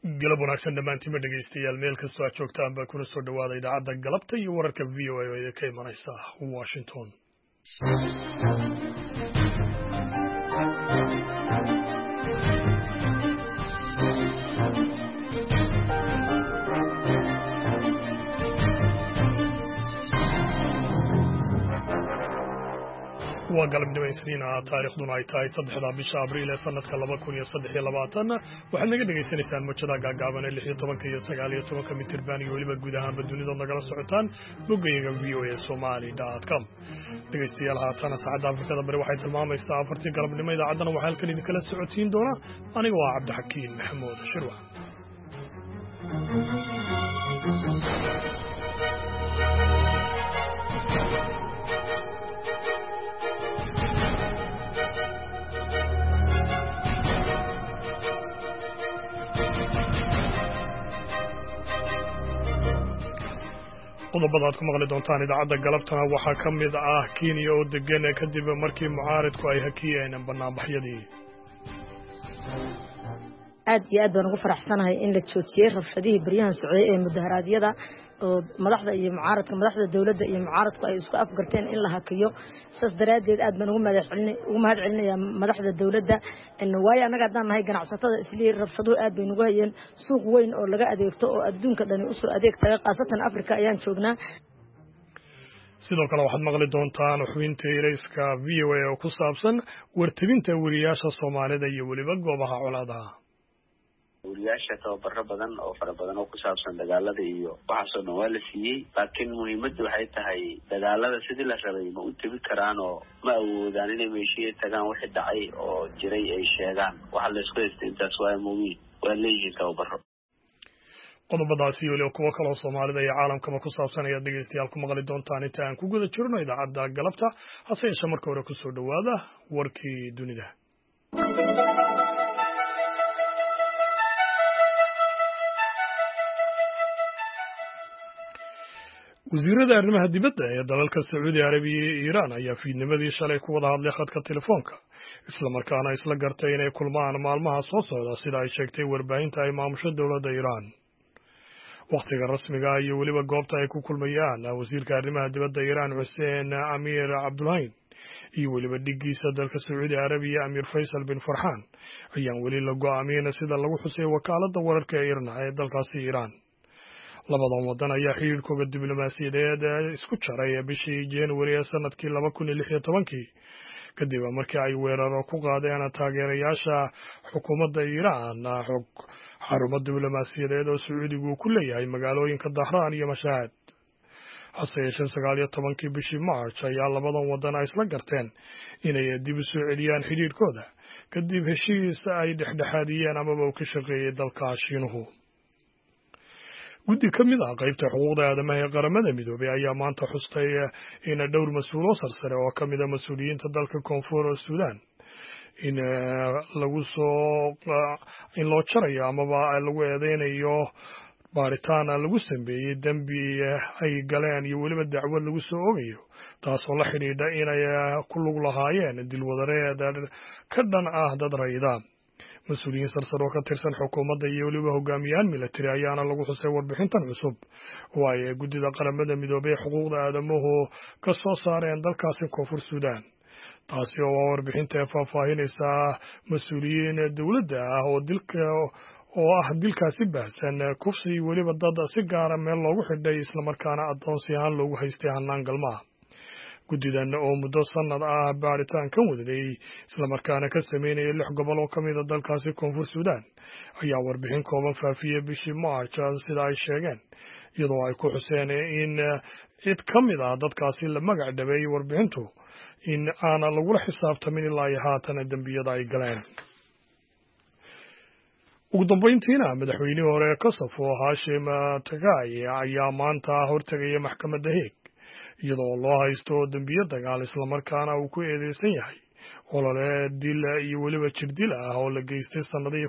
galab wanaagsan dhammaantiinba dhegaystayaal meel kastoo aad joogtaan baa kuna soo dhawaada idaacadda galabta iyo wararka v o a oo idinka imanaysa Washington. waa galabnimo isniina taariikhduna ay tahay 3 bisha abriil ee sanadka 2023 waxaad naga dhagaysanaysaan mujada gaagaaban ee 16 iyo 19 mitirban iyo waliba guud ahaan dunida nagala socotaan boggayaga voasomali.com dhagaystayaal haatan saacada Afrikada bari waxay tilmaamaysaa 4 galabnimo idaacadana waxaa halkan idinkala socotiin doona aniga waa Cabdixakiin Maxamuud Shirwa. qodobada aad ku maqli doontaan idaacadda galabtana waxaa ka mid ah Kenya oo degan kadib markii mucaaradku ay hakiyeen banaanbaxyadii. aad iyo aad baan ugu faraxsanahay in la joojiyay rabshadihii baryahan socday ee mudaharaadyada oo madaxda iyo mucaaradka madaxda dawladda iyo mucaaradku ay isku afgarteen in la hakiyo saas daraadeed aad baan ugu mahad celinayaa madaxda dawladda waayo anaga haddaan nahay ganacsatada isla rabshaduhu aad bay nagu hayeen suuq weyn oo laga adeegto oo adduunka dhani usoo adeeg taga qaasatan Afrika ayaan joognaa. sidoo kale waxaad maqli doontaan xubinta irayska VOA oo ku saabsan wartabinta wariyaasha Soomaalida iyo waliba goobaha colaadaha. wariyaasha tababaro badan oo fara badan oo ku saabsan dagaalada iyo waxaasoo dhan waa la siiyey, laakiin muhiimaddu waxay tahay dagaalada sidii la rabay ma u tabi karaan oo ma awoodaan inay meeshii tagaan wixii dhacay oo jiray ay sheegaan. waxa la isku haystay intaas waa muhiim, waa leeyihiin tababaro. qodobadaasi iyo waliba kuwo kaloo Soomaalida iyo caalamkaba ku saabsan ayaad dhegaystayaal ku maqli doontaan inta aan ku guda jirno idaacadda galabta. hase yeeshee marka hore ku soo dhawaada warkii dunida. wasiirada arrimaha dibadda ee dalalka Sacuudi Arabiya iyo Iiraan ayaa fiidnimadii shalay ku wada hadlay khadka telefoonka isla markaana isla gartay inay kulmaan maalmaha soo socda sida ay sheegtay warbaahinta ay maamusho dowladda Iiraan. waqtiga rasmiga ah iyo waliba goobta ay ku kulmayaan wasiirka arrimaha dibadda Iiraan Hussein Amir Abdullahian iyo waliba dhigiisa dalka Sacuudi Arabiya Amir Faisal bin Farhan ayaan weli la go'aamin sida lagu xusay wakaaladda wararka ee Iiraan ee dalkaasi Iiraan. labadan wadan ayaa xiriirkooda diblomaasiyadeed isku jaray bishii January ee sanadkii 2016 kadib markii ay weeraro ku qaadeen taageerayaasha xukuumadda Iiraan xarumo diblomaasiyadeed oo Sacuudigu ku leeyahay magaalooyinka Dahraan iyo Mashhad. hase yeeshee 19 bishii March ayaa labadan wadan ay isla garteen inay dib u soo celiyaan xiriirkooda kadib heshiis ay dhexdhexaadiyeen amaba uu ka shaqeeyay dalka Shiinuhu. guddi ka mid ah qaybta xuquuqda aadamaha ee qaramada midoobay ayaa maanta xustay in dhowr mas'uul oo sarsare oo ka mid ah mas'uuliyiinta dalka Koonfur Suudaan in loo jarayo amaba lagu eedeynayo baaritaan lagu sameeyey dambi ay galeen iyo weliba dacwad lagu soo oogayo taasoo la xidhiidha inay ku lug lahaayeen dilwadareed ka dhan ah dad rayida. mas-uuliyiin sarsare oo ka tirsan xukuumadda iyo weliba hogaamiyaan military ayaana lagu xusay warbixintan cusub oo ay guddida qaramada midoobay ee xuquuqda aadamuhu ka soo saareen dalkaasi Koonfur Suudaan. taasi oo warbixinta faahfaahinaysa mas-uuliyiin dowladda ah oo dilkaasi baahsan kufsi iyo weliba dad si gaara meel loogu xidhay islamarkaana addoonsi ahaan loogu haystay hannaan galmaa. guddidan oo muddo sanad ah baaritaan ka wadaday islamarkaana ka sameynaya 6 gobol oo ka mid ah dalkaasi Koonfur Suudaan ayaa warbixin kooban faafiyay bishii March sida ay sheegeen, iyadoo ay ku xuseen in cid ka mid ah dadkaasi la magac dhabay warbixintu in aan lagula xisaabtamin ilaa ay haatan dambiyada ay galeen. ugu dambeyntiina madaxweynihii hore ee Kosovo Hashim Taqi ayaa maanta hortagaya maxkamadda Hague iyadoo loo haysto dambiyo dagaal islamarkaana uu ku eedeysan yahay olole dil iyo weliba jirdil ah oo la geystay sanadihii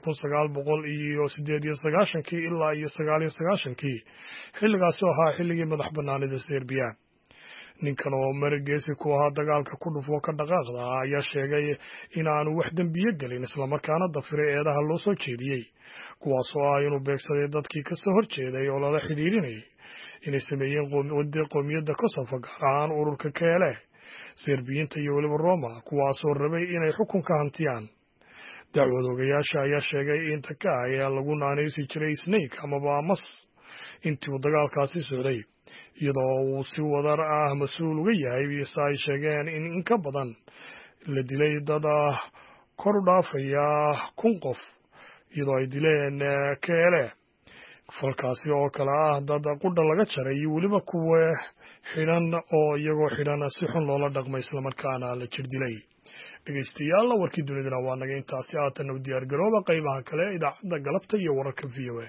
1998 ilaa 1999 xilligaas oo ahaa xilligii madax bannaanida Serbiya. ninkan oo marageesi ku ahaa dagaalka ku dhufo ka dhaqaaqda ayaa sheegay in aanu wax dambiye gelin islamarkaana dafiray eedaha loo soo jeediyey kuwaasoo ah inuu beegsaday dadkii ka soo horjeeday oo lala xidhiirinayay inay sameeyeen qowmiyadda Kosovo gaar ahaan ururka KLA Serbiyiinta iyo weliba Roma kuwaasoo rabay inay xukunka hantiyaan. dacwad ogayaasha ayaa sheegay in Taka ayaa lagu naanaysi jiray Snake amaba Mas intii uu dagaalkaasi socday, iyadoo uu si wadar ah mas-uul uga yahay ise ay sheegeen in ka badan la dilay dad kor u dhaafaya 1,000 qof iyadoo ay dileen KLA. falkaasi oo kale ah dad qudha laga jaray iyo weliba kuwa xidhan oo iyagoo xidhan si xun loola dhaqmay islamarkaana la jir dilay. dhegeystayaal warkii dunidana waa naga intaasi haatan u diyaar garooba qaybaha kale idaacadda galabta iyo wararka VOA.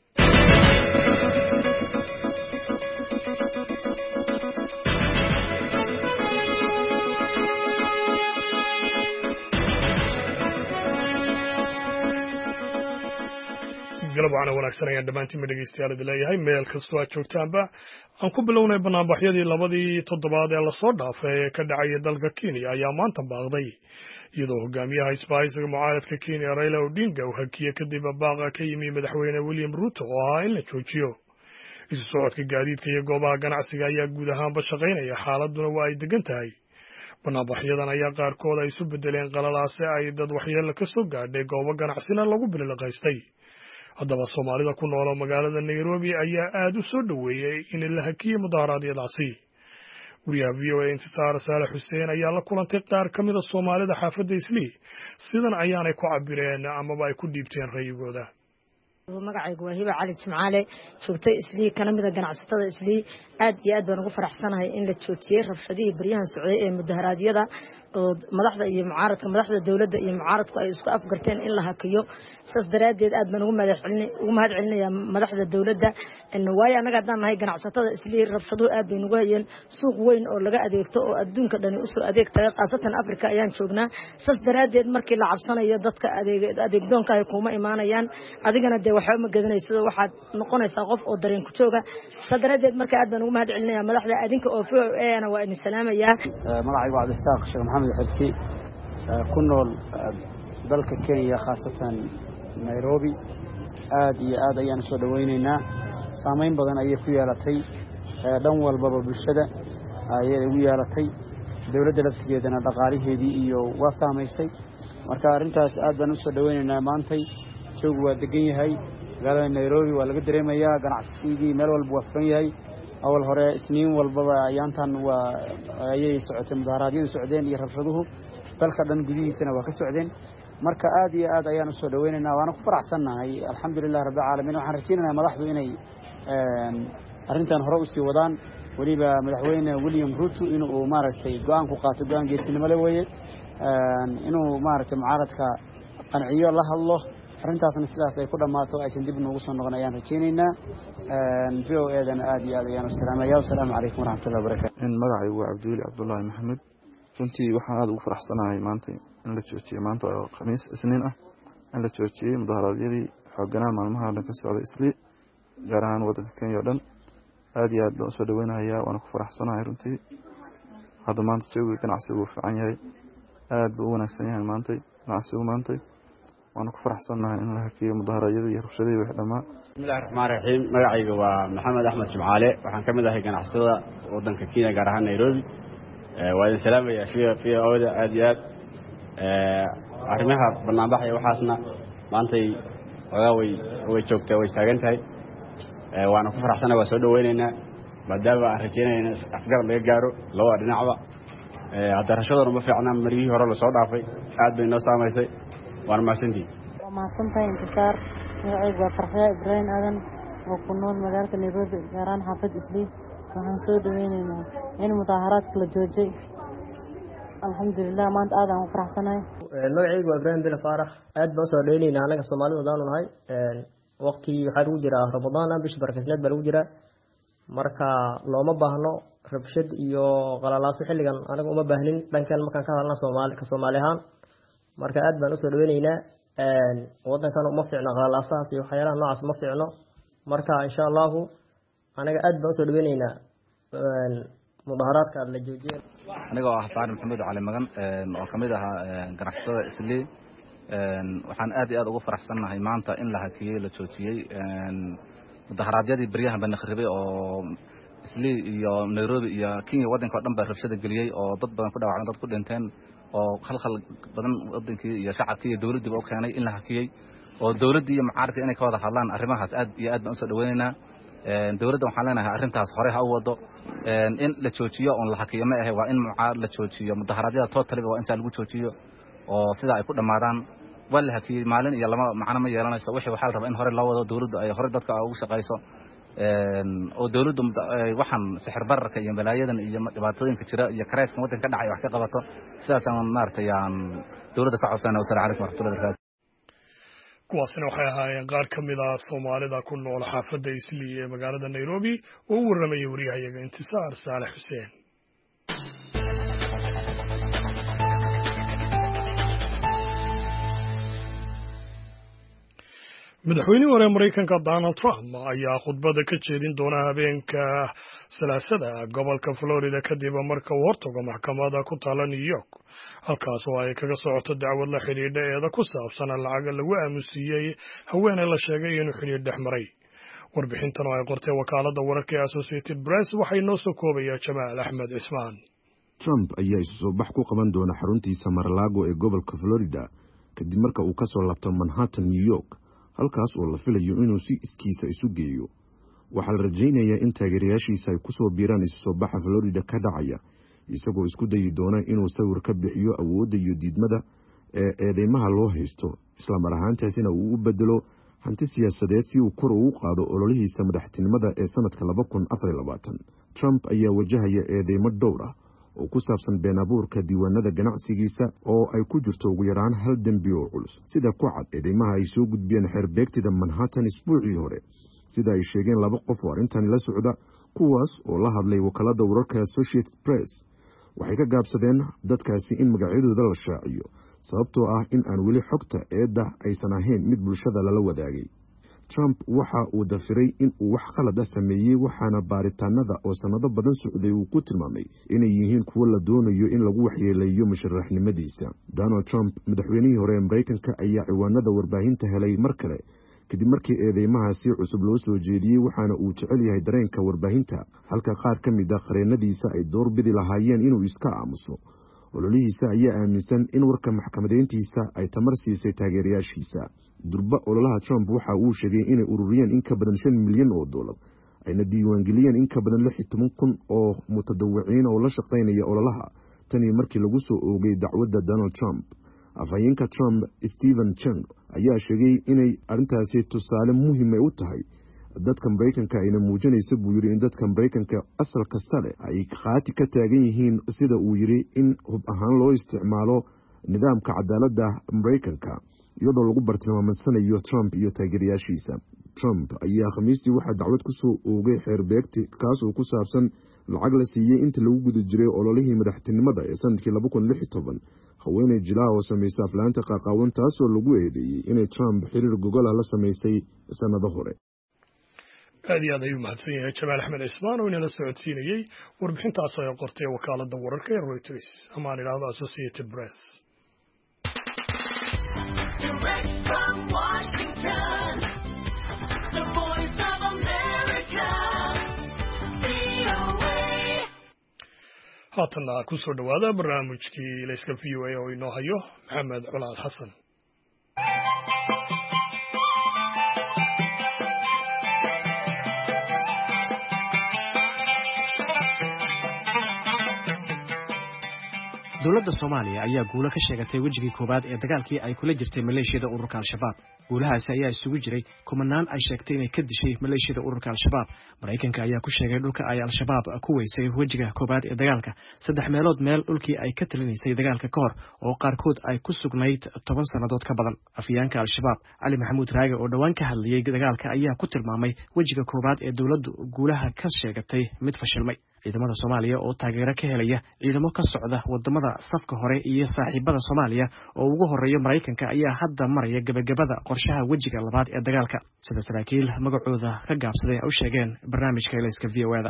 galab waxaana wanaagsan ayaan dhammaantiin dhegeystayaal idin leeyahay meel kastoo aad joogtaanba. aan ku bilownay banaanbaxyadii 2 toddobaad ee lasoo dhaafay ee ka dhacaya dalka Kenya ayaa maanta baaqday, iyadoo hogaamiyaha isbahaysiga mucaaradka Kenya Raila Odinga uu hakiyay kadib baaqa ka yimi madaxweyne William Ruto oo ahaa in la joojiyo isu socodka gaadiidka iyo goobaha ganacsiga ayaa guud ahaanba shaqaynaya, xaaladuna waa ay degan tahay. banaanbaxyadan ayaa qaarkood ay isu bedeleen qalalaase ay dad waxyeello ka soo gaadhay goobo ganacsina lagu bililiqaystay. haddaba Soomaalida ku nool magaalada Nairobi ayaa aad u soo dhaweeyay in la hakiyo mudaharaadyadaasi. wariyaha VOA Intisaar Saalax Xuseen ayaa la kulantay qaar ka mid ah Soomaalida xaafadda Islii, sidan ayaanay ku cabireen amaba ay ku dhiibteen ra'yigooda. magacaygu waa Hiba Cali Jimcaale, joogtay Islii kana mid ah ganacsatada Islii. aad iyo aad baan ugu faraxsanahay in la joojiyay rabshadihii baryahan socday ee mudaharaadyada oo madaxda iyo mucaaradka madaxda dawladda iyo mucaaradku ay isku afgarteen in la hakiyo. saas daraadeed aad baan ugu mahad celinayaa madaxda dawladda. waayo anaga haddaan nahay ganacsatada Islii rabshaduhu aad bay nagu hayeen. suuq weyn oo laga adeegto oo adduunka dhani usoo adeegtaga khaasatan Afrika ayaan joognaa. saas daraadeed markii la cabsanayo dadka adeegdoonka ay kuma imaanayaan, adigana dee waxba ma gadanayso, waxaad noqonaysaa qof oo dareen ku jooga. saas daraadeed marka aad baan ugu mahad celinayaa madaxda adinka oo VOA-na waa idin salaamayaa. magacaygu Cabdisaaq Sheekh Maxamed Xirsi, ku nool dalka Kenya khaasatan Nairobi. aad iyo aad ayaan soo dhaweynaynaa. saameyn badan ayay ku yeelatay dhan walbaba bulshada ayay ugu yeelatay. dawladda laftigeedana dhaqaalaheedii iyo waa saamaysay. marka arrintaas aad baan u soo dhaweynaynaa. maantay joogu waa degan yahay, magaalada Nairobi waa laga dareemayaa, ganacsigii meel walba waa furan yahay. awal hore isniin walbaba ayaantan waa ayay socotay mudaharaadyadu socdeen iyo rabshaduhu dalka dhan gudihiisana waa ka socdeen. marka aad iyo aad ayaan soo dhaweynaynaa, waana ku faraxsanahay. alxamdulillaah rabbil caalamiin. waxaan rajaynayaa madaxdu inay arrintan hore u sii wadaan, waliba madaxweyne William Ruto inuu maaragtay go'aan ku qaato, go'aan geesinimo leh weeye, inuu maaragtay mucaaradka qanciyo la hadlo, arrintaasna sidaas ay ku dhamaato aysan dib noogu soo noqon ayaan rajaynaynaa. VOA-dan aad iyo aad ayaan u salaamayaa. assalaamu calaykum waraxmatullahi wabarakaatu. magacaygu waa Cabdiweli Cabdullaahi Maxamed. runtii waxaan aad ugu faraxsanahay maanta in la joojiyay, maanta oo khamiis isniin ah, in la joojiyay mudaharaadyadii xooganaa maalmaha dhan ka socday Islii, gaar ahaan waddanka Kenya oo dhan. aad iyo aad baan usoo dhaweynayaa, waana ku faraxsanahay runtii. hadda maanta joogiga ganacsigu wuu fiican yahay, aad buu u wanaagsan yahay maantay ganacsigu maantay. waana ku faraxsanahay in la hakiyo mudaharaadyadii iyo rabshadihii wixii dhammaa. bismillahi raxmaani raxiim. magacayga waa Maxamed Axmed Jimcaale, waxaan ka mid ahay ganacsatada waddanka Kenya gaar ahaan Nairobi. waa idin salaamayaa VOA-da aad iyo aad. arrimaha banaanbaxaya waxaasna maantay ogaa way joogtaa, way taagan tahay. waana ku faraxsanahay, waa soo dhaweynaynaa maadaama aan rajaynayna afgarad laga gaaro labada dhinacba. hadda rashaduna ma fiicna, marihii hore lasoo dhaafay aad bay noo saamaysay. waana mahadsantihiin. waa mahadsantahay Intisaar. magacaygu waa Farxiya Ibraahim Aadan oo ku nool magaalada Nairobi gaar ahaan xaafadda Islii. waxaan soo dhaweynaynaa in mudaaharaadka la joojiyay. alxamdulilah maanta aad aan u faraxsanahay. magacaygu waa Ibraahim Bila Faarax. aad baan soo dhaweynaynaa anaga Soomaalida hadaan nahay. waqti waxaa lagu jiraa Ramadaan, bisha barakeysan baa lagu jiraa. marka looma baahno rabshad iyo qalalaaso xilligan, anaga uma baahnin dhankan markaan ka hadalna Soomaali ahaan. marka aad baan u soo dhaweynaynaa. waddankan uma fiicno qalalaasahaas iyo waxyaalaha noocaas ma fiicno. marka insha Allah anaga aad baan u soo dhaweynaynaa mudaharaadka la joojiyay. aniga oo ah Faarax Maxamed Cali Magan oo kamid ah ganacsatada Islii. waxaan aad iyo aad ugu faraxsanahay maanta in la hakiyay la joojiyay mudaharaadyadii baryahan baan kharibay oo Islii iyo Nairobi iyo Kenya wadanka dhan baa rabshada galiyay oo dad badan ku dhaawacmeen dad ku dhinteen oo khalkhal badan wadankii iyo shacabkii iyo dawladda oo keenay in la hakiyay oo dawladda iyo mucaaradka inay ka wada hadlaan arrimahaas aad iyo aad baan u soo dhaweynaynaa dawladda waxaan leenahay arrintaas hore ha u wado in la joojiyo oo la hakiyo ma ahay waa in mucaarad la joojiyo mudaharaadyada totally waa in saa lagu joojiyo oo sida ay ku dhamaadaan waa la hakiyay maalin iyo lama macna ma yeelanayso wixii waxa la rabaa in hore loo wado dawladda ay hore dadka ugu shaqayso oo dawladdu waxaan sixir bararka iyo balaayadan iyo dhibaatooyinka jira iyo kareeskan wadanka ka dhacay wax ka qabato sidaas aan maartay dawladda ka codsanay wasaaradda caafimaadka warxullada raad kuwaasina waxay ahaayeen qaar ka mid ah Soomaalida ku nool xaafadda Islii ee magaalada Nairobi oo u warramay wariyahayaga Intisaar Saalax Xuseen madaxweynihii hore Mareykanka Donald Trump ayaa khudbada ka jeedin doona habeenka Salaasada gobolka Florida kadib marka uu hortago maxkamadda ku taala New York halkaas oo ay kaga socoto dacwad la xiriidha eeda ku saabsan lacag lagu aamusiyay haweeney la sheegay inuu xiriir dhex maray warbixintan oo ay qortay wakaaladda wararka ee Associated Press waxay noo soo koobayaa Jamaal Axmed Cismaan Trump ayaa isu soo bax ku qaban doona xaruntiisa Mar-a-Lago ee gobolka Florida kadib marka uu ka soo laabto Manhattan New York halkaas oo la filayo inuu si iskiisa isu geeyo waxa la rajaynayaa in taageerayaashiisa ay ku soo biiraan isu soo baxa Florida ka dhacaya isagoo isku dayi doona inuu sawir ka bixiyo awoodda iyo diidmada ee eedeymaha loo haysto isla mar ahaantaasina uu u bedelo hanti siyaasadeed si uu kor ugu qaado ololihiisa madaxtinimada ee sanadka 2024 Trump ayaa wajahaya eedeymo dhowr ah oo ku saabsan been abuurka diiwaanada ganacsigiisa oo ay ku jirto ugu yaraan hal dembi oo culus sida ku cad eedeymaha ay soo gudbiyeen xeerbeegtida Manhattan isbuucii hore sida ay sheegeen laba qof oo arrintan la socda kuwaas oo la hadlay wakaaladda wararka Associated Press waxay ka gaabsadeen dadkaasi in magacyadooda la shaaciyo sababtoo ah in aan weli xogta eedda aysan ahayn mid bulshada lala wadaagay Trump waxa uu dafiray in uu wax khalad ah sameeyay waxaana baaritaanada oo sanado badan socday uu ku tilmaamay inay yihiin kuwo la doonayo in lagu waxyeeleeyo musharaxnimadiisa Donald Trump madaxweynihii hore ee Mareykanka ayaa ciwaanada warbaahinta helay mar kale kadib markii eedeymahaasi cusub loo soo jeediyey waxaana uu jecel yahay dareenka warbaahinta halka qaar ka mid ah qareenadiisa ay door bidi lahaayeen inuu iska aamuso ololihiisa ayaa aaminsan in warka maxkamadeyntiisa ay tamar siisay taageerayaashiisa durba ololaha Trump waxa uu sheegay inay ururiyeen in ka badan $5 milyan oo dollar ayna diiwaangeliyeen in ka badan 16,000 oo mutadawwiciin oo la shaqeynaya ololaha tani markii lagu soo oogay dacwadda Donald Trump afhayeenka Trump Stephen Chang ayaa sheegay inay arrintaasi tusaale muhiim u tahay dadka Mareykanka ayna muujinayso buu yiri in dadka Mareykanka asal kasta leh ay qaati ka taagan yihiin sida uu yiri in hub ahaan loo isticmaalo nidaamka cadaaladda Mareykanka iyadoo lagu bartilmaameedsanayo Trump iyo taageerayaashiisa Trump ayaa khamiistii waxa dacwad ku soo oogay xeerbeegti kaas oo ku saabsan lacag la siiyay inta lagu guda jiray ololihii madaxtinimada ee sanadkii 2016 haweeney jilaa oo sameysay aflaanta qaaqaawan taas oo lagu eedeeyay inay Trump xiriir gogol ah la sameysay sanado hore aad iyo aad ayuu mahadsan yahay Jamaal Axmed Cismaan oo inala socodsiinayay warbixintaas oo ay qortay wakaaladda wararka ee Reuters ama aan idhaahdo Associated Press Direct from Washington, the voice of America, VOA. haatana ku soo dhawaada barnaamijkii layska VOA oo inoo hayo Maxamed Culaad Xasan dowladda Soomaaliya ayaa guulo ka sheegatay wajigii koobaad ee dagaalkii ay kula jirtay maleeshiyada ururka Al-Shabaab. Guulahaasi ayaa isugu jiray kumanaan ay sheegtay inay ka dishay maleeshiyada ururka Al-Shabaab. Mareykanka ayaa ku sheegay dhulka ay Al-Shabaab ku weysay wajiga koobaad ee dagaalka 3 meelood meel dhulkii ay ka talinaysay dagaalka ka hor oo qaarkood ay ku sugnayd 10 sanadood ka badan. Afyaanka Al-Shabaab Ali Maxamuud Raage oo dhawaan ka hadlayay dagaalka ayaa ku tilmaamay wajiga koobaad ee dowladdu guulaha ka sheegatay mid fashilmay. ciidamada Soomaaliya oo taageero ka helaya ciidamo ka socda wadamada safka hore iyo saaxiibada Soomaaliya oo ugu horeeya Mareykanka ayaa hadda maraya gabagabada qorshaha wajiga labaad ee dagaalka sida saraakiil magacooda ka gaabsaday u sheegeen barnaamijka Ilayska VOA-da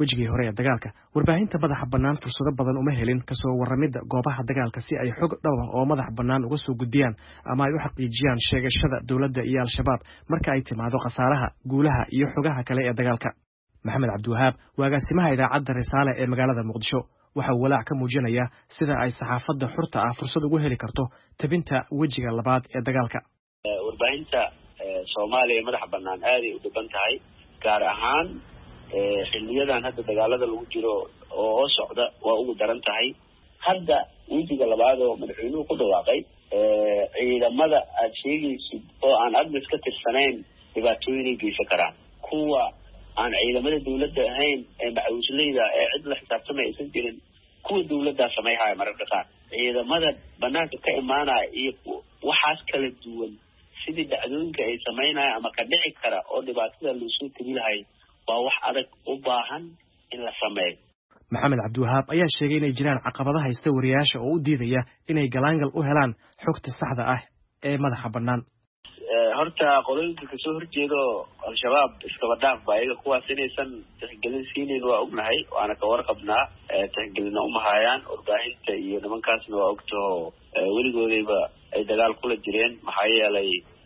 wejigii hore ee dagaalka warbaahinta madaxa bannaan fursado badan uma helin kasoo warramidda goobaha dagaalka si ay xog dhaba oo madax bannaan uga soo gudbiyaan ama ay u xaqiijiyaan sheegashada dowladda iyo al-shabaab marka ay timaado khasaaraha guulaha iyo xogaha kale ee dagaalka maxamed cabdiwahaab waa agaasimaha idaacadda risaale ee magaalada muqdisho waxa uu walaac ka muujinayaa sida ay saxaafadda xurta ah fursad ugu heli karto tabinta wejiga labaad ee dagaalka warbaahinta soomaaliya madaxa bannaan aaday u dhiban tahay gaar ahaan xiliyadan hadda dagaalada lagu jiro oo socda waa ugu daran tahay hadda wejiga labaad oo madaxweynuhu ku dhawaaqay ciidamada aada sheegaysid oo aan admis ka tirsanayn dhibaatooyinay geysan karaan kuwa aan ciidamada dawladda ahayn ee macawisleyda ee cid la xisaabtamay aysan jirin kuwa dawladdaa samayhaya mararka qaar ciidamada banaanka ka imaanaya iyo waxaas kala duwan sidii dhacdooyinka ay samaynaya ama ka dhici kara oo dhibaatada loosoo tegi lahay waa wax adag u baahan in la sameeyo maxamed cabdiwahaab ayaa sheegay inay jiraan caqabado haysta wariyaasha oo u diidaya inay galaangal u helaan xogta saxda ah ee madaxa bannaan horta qolooyinka kasoo horjeedo al-shabaab iskaba dhaaf ba iyaga kuwaas inaysan tixgelin siinayn waa ognahay waana ka warqabnaa tixgelina umahayaan warbaahinta iyo nimankaasna waa ogtaho weligoodayba ay dagaal kula jireen maxaa yeelay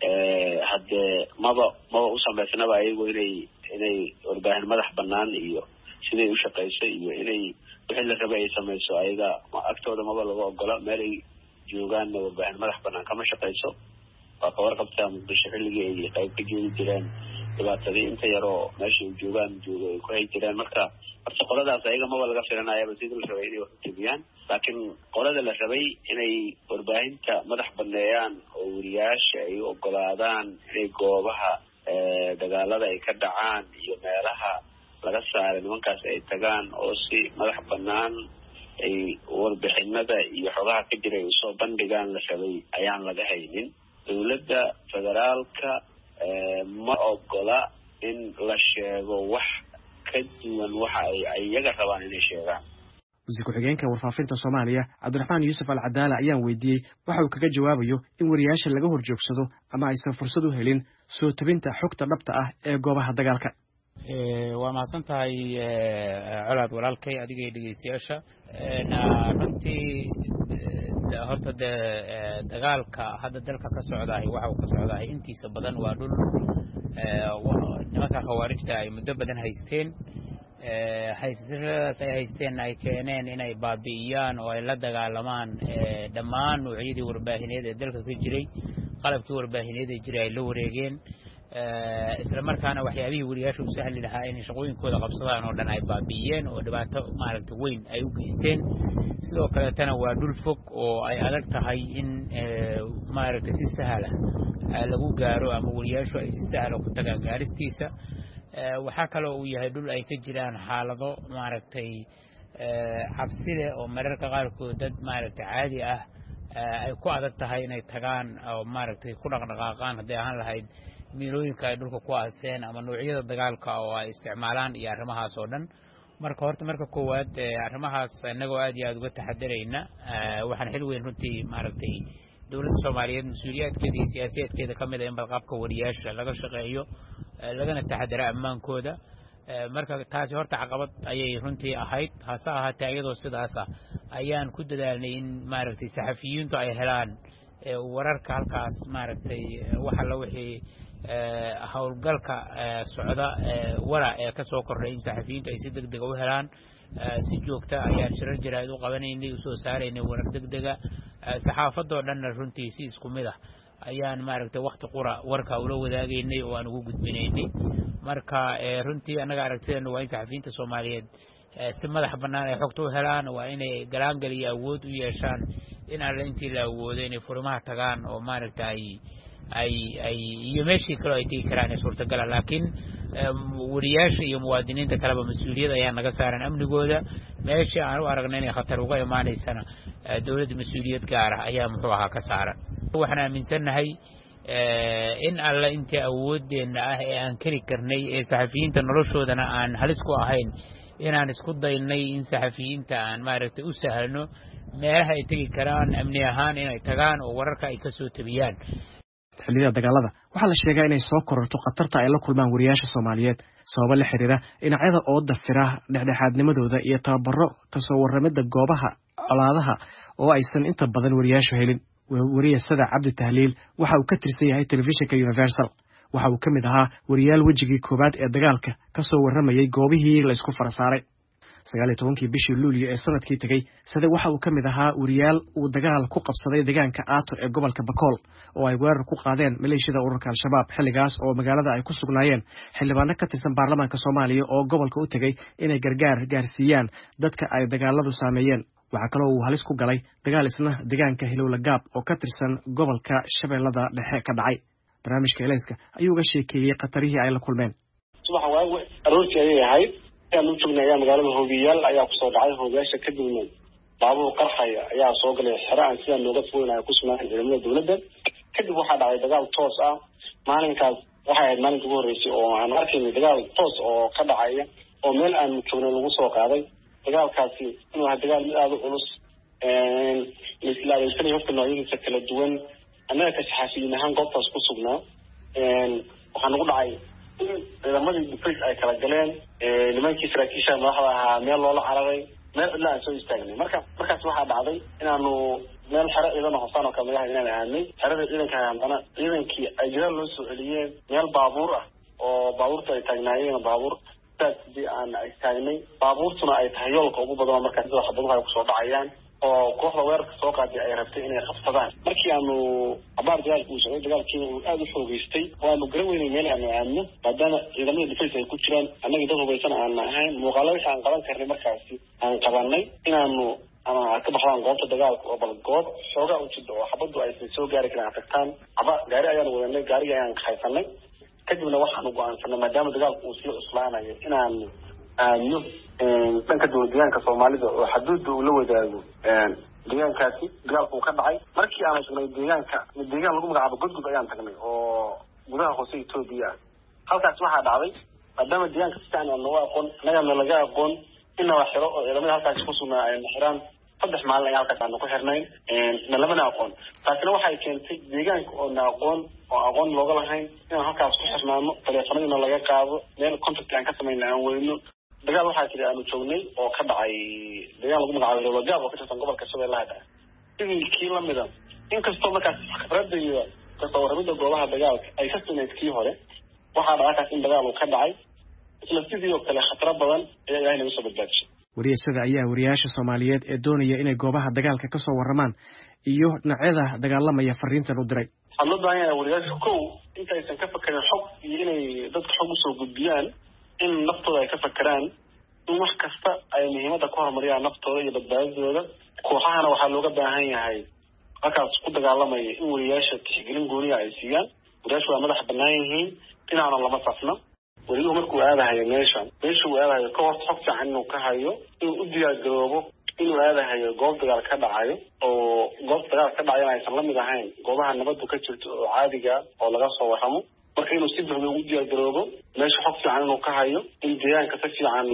haddee maba u samaysnaba iyagu inay warbaahin madax banaan iyo siday u shaqayso iyo inay wixii la rabay ay samayso ayaga agtooda maba laga ogola meel ay joogaanna warbaahin madax banaan kama shaqayso waa ka warqabtaa muqdisho xilligii ay qayb ka joogi jireen dhibaatadii inta yaroo meeshay joogaan joogo ay ku hay jireen marka horta qoladaas ayaga maba laga filanayaba sidii la rabay inay wax u jebiyaan laakiin qolada la rabay inay warbaahinta madax baneeyaan oo wariyaasha ay u ogolaadaan inay goobaha dagaalada ay ka dhacaan iyo meelaha laga saaray nimankaas ay tagaan oo si madax banaan ay warbixinada iyo xogaha ka jira ay usoo bandhigaan la rabay ayaan laga haynin dawladda federaalka ma ogola in la sheego wax ka duwan waxa ay iyaga rabaan inay sheegaan wasiir ku-xigeenka warfaafinta Soomaaliya Cabdiraxmaan Yuusuf Al-Cadaala ayaan weydiiyey waxa uu kaga jawaabayo in wariyaasha laga horjoogsado ama aysan fursad u helin soo tabinta xogta dhabta ah ee goobaha dagaalka waa mahadsan tahay colaad walaalkay adiga iyo dhegeystayaasha runtii horta dagaalka hadda dalka ka socdahay waxa uu ka socdahay intiisa badan waa dhul nimanka khawaarijta ay muddo badan haysteen haysashadaas ay haysteen ay keeneen inay baabi'iyaan oo ay la dagaalamaan dhammaan noocyadii warbaahineed ee dalka ka jiray qalabkii warbaahineed ee jiray ay la wareegeen isla markaana waxyaabihii wariyaasha u sahli lahaa inay shaqooyinkooda qabsadaan oo dhan ay baabi'iyeen oo dhibaato maaragtay weyn ay u geysteen sidoo kaleetana waa dhul fog oo ay adag tahay in maaragtay si sahla lagu gaaro ama wariyaashu ay si sahla ku tagaan gaaristiisa waxaa kaloo uu yahay dhul ay ka jiraan xaalado maaragtay cabsile oo mararka qaarkood dad maaragtay caadi ah ay ku adag tahay inay tagaan oo maaragtay ku dhaqdhaqaaqaan hadday ahaan lahayd miilooyinka ay dhulka ku aaseen ama noocyada dagaalka oo ay isticmaalaan iyo arrimahaas oo dhan marka koowaad arrimahaas innagoo aad iyo aad uga taxadarayna waxaan xil weyn runtii maaragtay dowladda Soomaaliyeed mas'uuliyaadkeeda iyo siyaasiyaadkeeda ka mid ah in badqabka wariyaasha laga shaqeeyo lagana taxadaro ammaankooda marka taasi horta caqabad ayay runtii ahayd hase ahaatee iyadoo sidaas ah ayaan ku dadaalnay in maaragtay saxafiyiintu ay helaan wararka halkaas maaragtay waxa la wixii howlgalka socda wara ee ka soo kordhay in saxafiyiintu ay si degdeg u helaan si joogta ayaan shirar jaraa'id u qabanaynay u soo saaraynay warar degdega saxaafadoo dhanna runtii si isku mid ah ayaan maaragtay waqti qura warka ula wadaagaynay oo aan ugu gudbinaynay marka runtii annaga aragtideena waa in saxafiyiinta Soomaaliyeed si madax bannaan ay xogta u helaan waa inay galaangal iyo awood u yeeshaan in alla intii la awoodo inay furimaha tagaan oo maaragtay ay iyo meeshii kale ay tegi karaan ee suurtagal ah laakiin wariyaasha iyo muwaadiniinta kaleba mas'uuliyad ayaa naga saaran amnigooda meeshii aan u aragnay inay khatar uga imaanaysana dowladda mas'uuliyad gaar ah ayaa muxuu ahaa ka saaran waxaan aaminsanahay in alla intii awoodeenna ah ee aan kari karnay ee saxafiyiinta noloshoodana aan halis ku ahayn inaan isku daynay in saxafiyiinta aan maaragtay u sahlno meelaha ay tegi karaan amni ahaan inay tagaan oo wararka ay ka soo tabiyaan xilliyada dagaalada waxaa la sheegaa inay soo kororto khatarta ay la kulmaan wariyaasha Soomaaliyeed sababo la xiriira dhinacyada oo dafira dhexdhexaadnimadooda iyo tababaro kasoo waramida goobaha colaadaha oo aysan inta badan wariyaashu helin. Wariyasada Cabdi Tahliil waxa uu ka tirsan yahay telefishinka Universal, waxa uu kamid ahaa wariyaal wajigii koobaad ee dagaalka kasoo waramayay goobihii la isku farasaaray 19 bishii Luulyo ee sanadkii tagay. Sida waxa uu kamid ahaa wariyaal uu dagaal ku qabsaday deegaanka Aato ee gobolka Bakool oo ay weerar ku qaadeen maleeshiyada ururka Al-Shabaab xilligaas oo magaalada ay ku sugnaayeen xildhibaano ka tirsan baarlamaanka Soomaaliya oo gobolka u tagay inay gargaar gaarsiiyaan dadka ay dagaaladu saameeyeen. waxa kale oo uu halis ku galay dagaal isna deegaanka Hilowla Gaab oo ka tirsan gobolka Shabeellada Dhexe ka dhacay. barnaamijka Eleyska ayuu uga sheekeeyay qatarihii ay la kulmeen. subax waawe aroortii ayay ahayd ayaan u joognay magaalada Hoobiyaal ayaa kusoo dhacay hoogaasha kadibna baabuur qarxaya ayaa soo galay xiraan sida looga fogeynaayo ku sugnaan ciidamada dawladda. kadib waxaa dhacay dagaal toos ah maalinkaas waxay ahayd maalintii ugu horreysay oo aan arkaynay dagaal toos oo ka dhacaya oo meel aan joognay lagu soo qaaday. dagaalkaasi inuu ahaa dagaal mid aad u culus isla adeegsanay hubka noocyadiisa kala duwan. annaga ka saxaafiyiin ahaan goobtaas ku sugnaa waxaa nagu dhacay in ciidamadii defense ay kala galeen nimankii saraakiisha madaxda ahaa meel loola cararay meel cidla aan soo istaagnay. markaas waxaa dhacday inaanu meel xero ciidan hosaan oo kale madaxa inaan aadnay xerada ciidanka haddana ciidankii ay jiraal loo soo celiyeen meel baabuur ah oo baabuurta ay taagnaayeen baabuur sidii aan istaagnay baabuurtuna ay tahay yoolka ugu badan markaas sida xabaduhu ay kusoo dhacayaan oo kooxda weerarka soo qaaday ay rabtay inay qabsadaan. markii aanu abaar dagaalka uu socday dagaalkiina uu aada u xoogeystay waanu garan weynay meel aanu aadno maadaama ciidamada defense ay ku jiraan annagii dad hubaysan aan ahayn muuqaalo wixii aan qaban karnay markaasi aan qabanay inaanu ama ka baxdaan goobta dagaalka oo bal goob xoogaa u jidda oo xabaddu aysan soo gaari karin aan tagtaan gaari ayaan wadanay gaarigi ayaan haysanay. kadibna waxaanu go-aansanay maadaama dagaalku uu sii cuslaanayo inaanu aadno dhanka dowlad deegaanka Soomaalida oo xuduudda uu la wadaago deegaankaasi dagaalku uu ka dhacay. markii aan tagnay deegaan lagu magacaabo Godgod ayaan tagnay oo gudaha hoose Itoobiya ah. halkaas waxaa dhacday maadaama deegaanka si fiican aan loo aqoon annagana laga aqoon inaa xiro oo ciidamada halkaas ku sugnaa ay xiraan 3 maalin ay halkaas aan ku xirnayn lamana aqoon. taasina waxay keentay deegaanka oo na aqoon looga lahayn inaan halkaas ku xirnaano teleefanadina laga qaado meel contact aan ka samaynay aan weyno. dagaal waxaa jira aanu joognay oo ka dhacay deegaan lagu magacaabo Hilowla Gaab oo ka tirsan gobolka Shabeellaha Dhexe. sidii kii lamida inkastoo markaas khibradda iyo kasoo waramida goobaha dagaalka ay ka sinayd kii hore waxaa dhacay in dagaal uu ka dhacay isla sidii oo kale khataro badan ayaa Ilaahay nagu soo badbaadiyay. wariyasada ayaa wariyaasha Soomaaliyeed ee doonaya inay goobaha dagaalka ka soo waramaan iyo dhinacyada dagaalamaya fariintan u diray. waxaa loo baahan yahay wariyaasha kow intaysan ka fakerin xog iyo inay dadka xog usoo gudbiyaan in naftooda ay ka fakeraan in wax kasta ay muhiimadda ku horumariyaan naftooda iyo badbaadadooda. kooxahana waxaa looga baahan yahay halkaas ku dagaalamaya in wariyaasha tixgelin gooniya ay siiyaan. wariyaashu waa madax bannaan yihiin inaana lama safno. wariyuhu markuu aadahayo meesha uu aadahayo ka horta xog fiican inuu ka hayo inuu u diyaargaroobo inuu aadahayo goob dagaal ka dhacayo oo goobta dagaal ka dhacayana aysan lamid ahayn goobaha nabaddu ka jirto oo caadiga oo laga soo waramo. marka inuu si buuxda ugu diyaargaroobo meesha xog fiican inuu ka hayo in deegaanka si fiican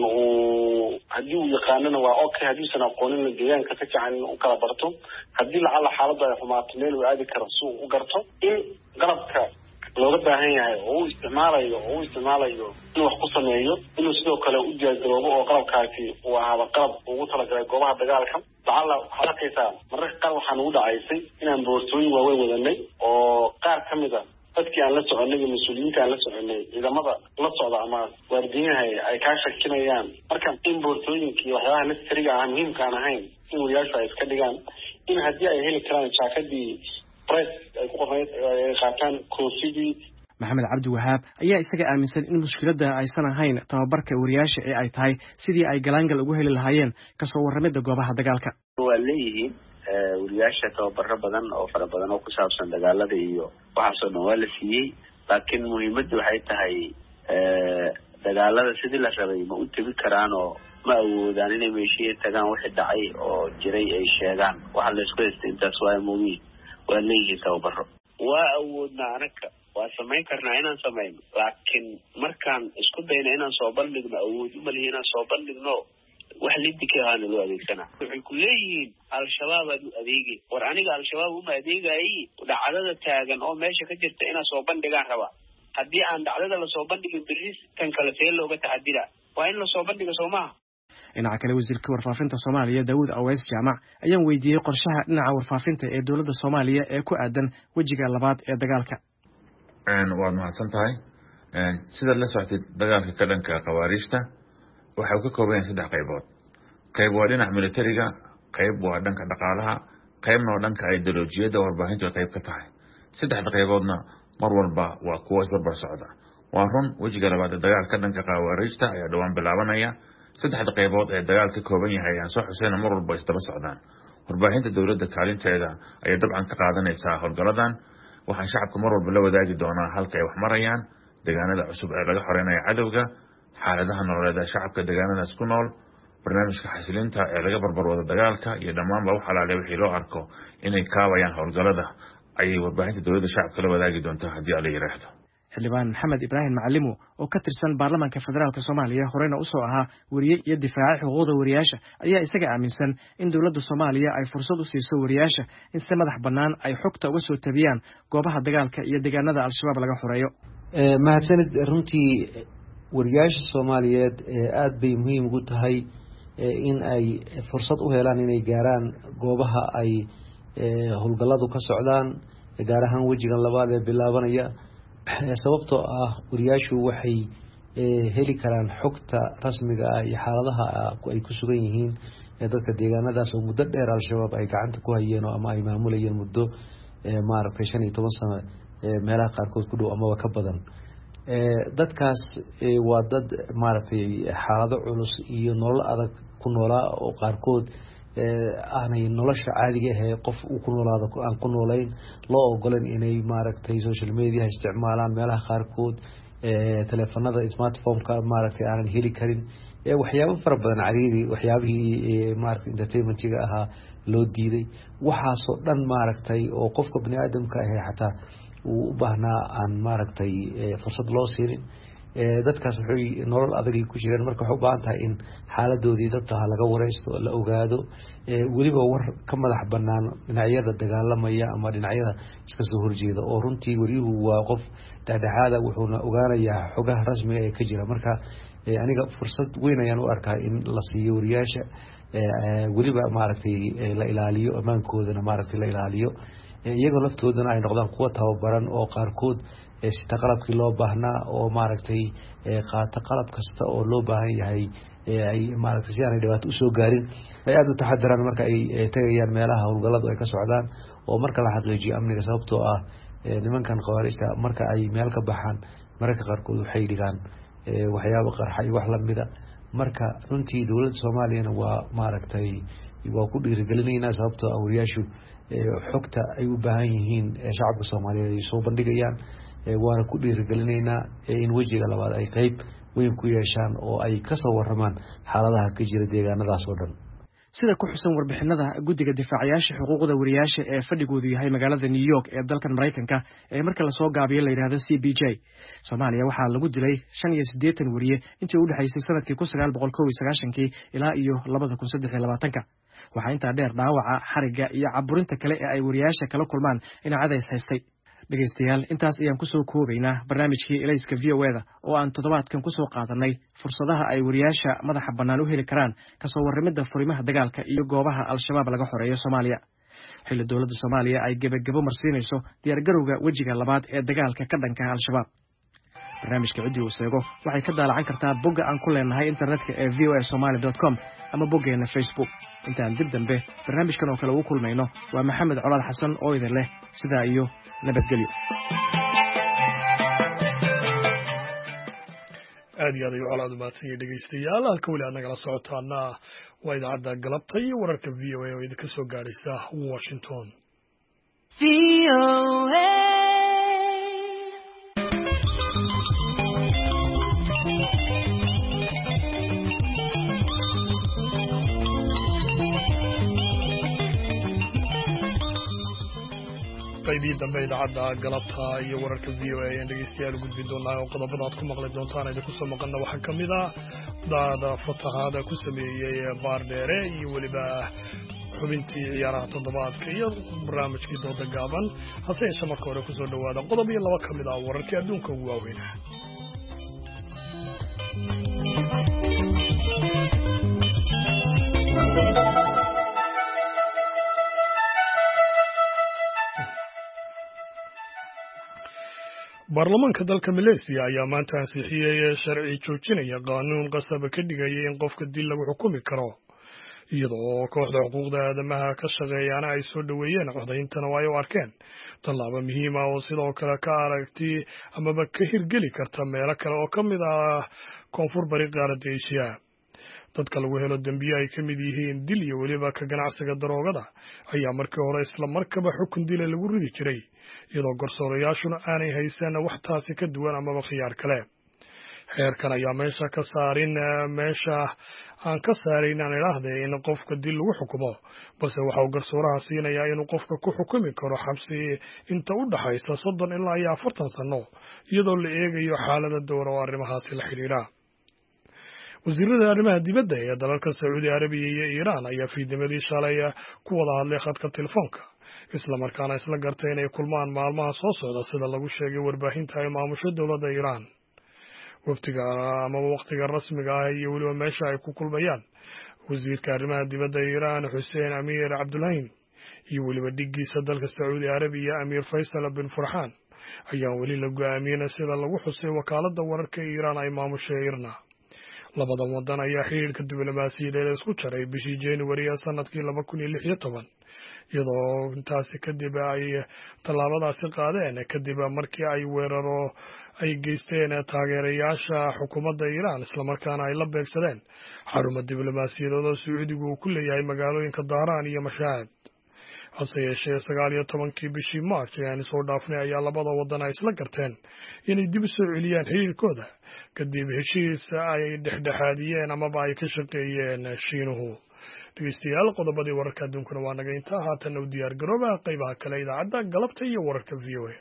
uu haddii uu yaqaanana waa okay haddiisan aqoonin deegaanka si fiican u kala barto haddii lacala xaaladda ay xumaato meel uu aadi karo si uu u garto in qalabka looga baahan yahay oo uu isticmaalayo inuu wax ku sameeyo inuu sidoo kale u diyaargaroobo oo qalabkaasi uu ahaaba qalab ugu talagalay goobaha dagaalka. lacala waxaad arkaysaa mararka qaar waxaa nagu dhacaysay inaan boortooyin waaweyn wadanay oo qaar ka mid a dadkii aan la soconay iyo mas-uuliyiinta aan la soconay ciidamada la socda ama waardiyaha ay kaa shakinayaan. marka in boortooyinka iyo waxyaabaha necessariga ah muhiimka aan ahayn in wariyaashu ay iska dhigaan in haddii ay heli karaan jaakadii press ay ku qornayd ay qaataan koofidii. Maxamed Cabdi Wahaab ayaa isaga aaminsan in mushkiladda aysan ahayn tababarka wariyaasha ee ay tahay sidii ay galaangal ugu heli lahaayeen kasoo waramida goobaha dagaalka. waa leeyihiin wariyaasha tababaro badan oo fara badan oo ku saabsan dagaalada iyo waxaasoo dhan waa la siiyey laakiin muhiimaddu waxay tahay dagaalada sidii la rabay ma u tegi karaan oo ma awoodaan inay meeshii tagaan wixii dhacay oo jiray ay sheegaan waxa la isku haystay intaas waa muhiim. waa leeyihiin tababaro waa awoodnaa anaga waa samayn karnaa inaan samayno laakiin markaan isku dayna inaan soo bandhigno awood uma lihi inaan soo bandhigno wax lidika ahaan loo adeegsanaa waxay ku leeyihiin al-shabaab aad u adeegi war aniga al-shabaab uma adeegayay dhacdada taagan oo meesha ka jirta inaan soo bandhigaan rabaa haddii aan dhacdada lasoo bandhigin berris tan kale see looga taxadira waa in lasoo bandhiga soo maaha dhinaca kale wasiirka warfaafinta Soomaaliya Daawud Aweys Jaamac ayaan weydiiyey qorshaha dhinaca warfaafinta ee dowladda Soomaaliya ee ku aadan wajiga labaad ee dagaalka waad mahadsan tahay sida la socotay dagaalka ka dhanka qawaariijta waxa uu ka kooban yahay 3 qaybood qayb waa dhinaca militariga qayb waa dhanka dhaqaalaha qaybna waa dhanka ideolojiyada warbaahinta qayb ka tahay 3 qayboodna mar walba waa kuwa isbarbar socda waa run wajiga labaad ee dagaalka dhanka qawaariijta ayaa dhawaan bilaabanaya 3 qaybood ee dagaalka ka kooban yahay aan soo xuseen mar walba isdaba socdaan warbaahinta dawladda kaalinteeda ayaa dabcan ka qaadanaysaa howlgaladan waxaan shacabka mar walba la wadaagi doonaa halka ay wax marayaan deegaanada cusub ee laga xoreynayo cadawga xaaladaha nololeed ee shacabka deegaanadaas ku nool barnaamijka xasilinta ee laga barbarwado dagaalka iyo dhammaanba wax xalaale wixii loo arko inay kaabayaan howlgalada ayay warbaahinta dawladda shacabka la wadaagi doontaa haddii ala yiraahdo xildhibaan Maxamed Ibrahim Macalimo oo ka tirsan baarlamaanka federaalka Soomaaliya horeyna u soo ahaa wariye iyo difaaca xuquuqda wariyaasha ayaa isaga aaminsan in dawladda Soomaaliya ay fursad u siiso wariyaasha in si madax bannaan ay xogta uga soo tabiyaan goobaha dagaalka iyo deegaanada al-shabaab laga xoreeyo mahadsanid runtii wariyaasha Soomaaliyeed aad bay muhiim ugu tahay in ay fursad u helaan inay gaaraan goobaha ay howlgalladu ka socdaan gaar ahaan wajigan labaad ee bilaabanaya sababtoo ah wariyaashu waxay heli karaan xogta rasmiga ah iyo xaaladaha ay ku sugan yihiin dadka deegaanadaas oo muddo dheer al-shabaab ay gacanta ku hayeen ama ay maamulayeen muddo maaragtay 15 sano meelaha qaarkood ku dhow amaba ka badan dadkaas waa dad maaragtay xaalado culus iyo nolol adag ku noolaa oo qaarkood aanay nolosha caadiga ah qof uu ku noolaado aan ku noolayn loo ogolan inay maaragtay social media isticmaalaan meelaha qaarkood telefoonada smartphone-ka maaragtay aanan heli karin waxyaabo fara badan cariiri waxyaabihii maaragtay entertainment-iga ahaa loo diiday waxaasoo dhan maaragtay oo qofka bani aadamka ah xataa uu u baahnaa aan maaragtay fursad loo siinin dadkaas waxay nolol adag ku jireen marka waxay u baahan tahay in xaaladoodii dadka laga wareysto la ogaado weliba war ka madax bannaan dhinacyada dagaalamaya ama dhinacyada iska soo horjeeda oo runtii wariyuhu waa qof dhexdhexaada wuxuuna ogaanayaa xogaha rasmiga ee ka jira marka aniga fursad weyn ayaan u arkaa in la siiyo wariyaasha weliba maaragtay la ilaaliyo ammaankoodana maaragtay la ilaaliyo iyagoo laftoodana ay noqdaan kuwa tababaran oo qaarkood sita qalabkii loo baahnaa oo maaragtay qaata qalab kasta oo loo baahan yahay ay maaragtay si aanay dhibaato usoo gaarin ay aada u taxadiraan marka ay tagayaan meelaha howlgalladu ay ka socdaan oo marka la xaqiijiyo amniga sababtoo ah nimankan khawaarijta marka ay meel ka baxaan mararka qaarkood waxay dhigaan waxyaabo qarxa iyo wax lamida marka runtii dowladda Soomaaliyana waa maaragtay waa ku dhiirigelinaynaa sababtoo ah wariyaashu xogta ay u baahan yihiin shacabka Soomaaliyeed ay soo bandhigayaan waana ku dhiirigelinaynaa in wajiga labaad ay qayb weyn ku yeeshaan oo ay ka soo waramaan xaaladaha ka jira deegaanadaas oo dhan sida ku xusan warbixinada guddiga difaacayaasha xuquuqda wariyaasha ee fadhigoodu yahay magaalada New York ee dalkan Mareykanka ee marka la soo gaabiyo la yiraahdo CPJ Soomaaliya waxaa lagu dilay 85 wariye intii u dhaxaysay sanadkii 1991 ilaa iyo 2023 waxaa intaa dheer dhaawaca xariga iyo caburinta kale ee ay wariyaasha kala kulmaan dhinacyada is haystay dhageystayaal intaas ayaan ku soo koobaynaa barnaamijkii Elayska VOA-da oo aan toddobaadkan ku soo qaadanay fursadaha ay wariyaasha madaxa bannaan u heli karaan ka soo warramida furimaha dagaalka iyo goobaha al-shabaab laga xoreeyo Soomaaliya xilli dowladda Soomaaliya ay gabagabo marsiinayso diyaargarowga wajiga labaad ee dagaalka ka dhanka al-shabaab barnaamijka cidii uu seego waxay ka daalacan kartaa bogga aan ku leenahay internetka ee voasomali.com ama boggeena Facebook intaan dib dambe barnaamijkan oo kale ugu kulmayno waa Maxamed Colaad Xasan oo idin leh sidaa iyo nabadgelyo aad iyo aad ayuu colaad umaadsan dhegeystayaal halka weli aad nagala socotaana waa idaacadda galabta iyo wararka VOA oo idinka soo gaadhaysa Washington qaybihii dambe idaacadda galabta iyo wararka v o a ayaan dhegeystayaal u gudbi doonaa oo qodobada aad ku maqli doontaan idinku soo maqanna waxaa ka mid ah daada fatahaada ku sameeyey baardheere iyo weliba xubintii ciyaaraha toddobaadka iyo barnaamijkii dooda gaaban hase yeeshee marka hore kusoo dhowaada qodob iyo laba ka mid ah wararkii adduunka ugu waaweyna baarlamaanka dalka Malaysia ayaa maanta ansixiyay sharci joojinaya qaanuun qasab ka dhigaya in qofka dil lagu xukumi karo iyadoo kooxda xuquuqda aadamaha ka shaqeeyana ay soo dhaweeyeen codayntan oo ay u arkeen tallaabo muhiim ah oo sidoo kale ka aragti amaba ka hirgeli karta meelo kale oo ka mid ah koonfur bari qaaradda Aasiya dadka lagu helo dambiyo ay ka mid yihiin dil iyo weliba ka ganacsiga daroogada ayaa markii hore isla markaba xukun dil lagu ridi jiray iyadoo garsoorayaashuna aanay haysan wax taasi ka duwan amaba khiyaar kale xeerkan ayaa meesha aan ka saarayn aan idhaahdee in qofka dil lagu xukumo balse waxa uu garsooraha siinayaa inuu qofka ku xukumi karo xabsi inta u dhaxaysa 30 ilaa 40 sano iyadoo la eegayo xaalada dowra oo arrimahaasi la xidhiidha wasiirada arrimaha dibadda ee dalalka Sacuudi Arabiya iyo Iiraan ayaa fiidnimadii shalay ku wada hadlay khadka telefoonka isla markaana isla gartay inay kulmaan maalmaha soo socda sida lagu sheegay warbaahinta ay maamusho dowladda Iiraan waqtiga rasmiga ah iyo weliba meesha ay ku kulmayaan wasiirka arrimaha dibadda Iiraan Hussein Amir Abdullahian iyo weliba dhigiisa dalka Sacuudi Arabiya Amir Faisal bin Farhan ayaa weli la go'aamiyay sida lagu xusay wakaaladda wararka Iiraan ay maamusho Iirna labada wadan ayaa xiriirka diblomaasiyadeed isku jaray bishii January sanadkii 2016 iyadoo intaasi kadib ay tallaabadaasi qaadeen kadib markii ay weeraro ay geysteen taageerayaasha xukuumadda Iiraan isla markaana ay la beegsadeen xarumo diblomaasiyadeed oo Sacuudigu uu ku leeyahay magaalooyinka Dahraan iyo Mashhad hase yeeshee 19 bishii March ayaan soo dhaafnay ayaa labada wadan ay isla garteen inay dib u soo celiyaan xiriirkooda kadib heshiis ay dhexdhexaadiyeen amaba ay ka shaqeeyeen Shiinuhu dhegeystayaal qodobadii wararka adduunkana waa naga intaa haatan u diyaar garooba qaybaha kale idaacadda galabta iyo wararka VOA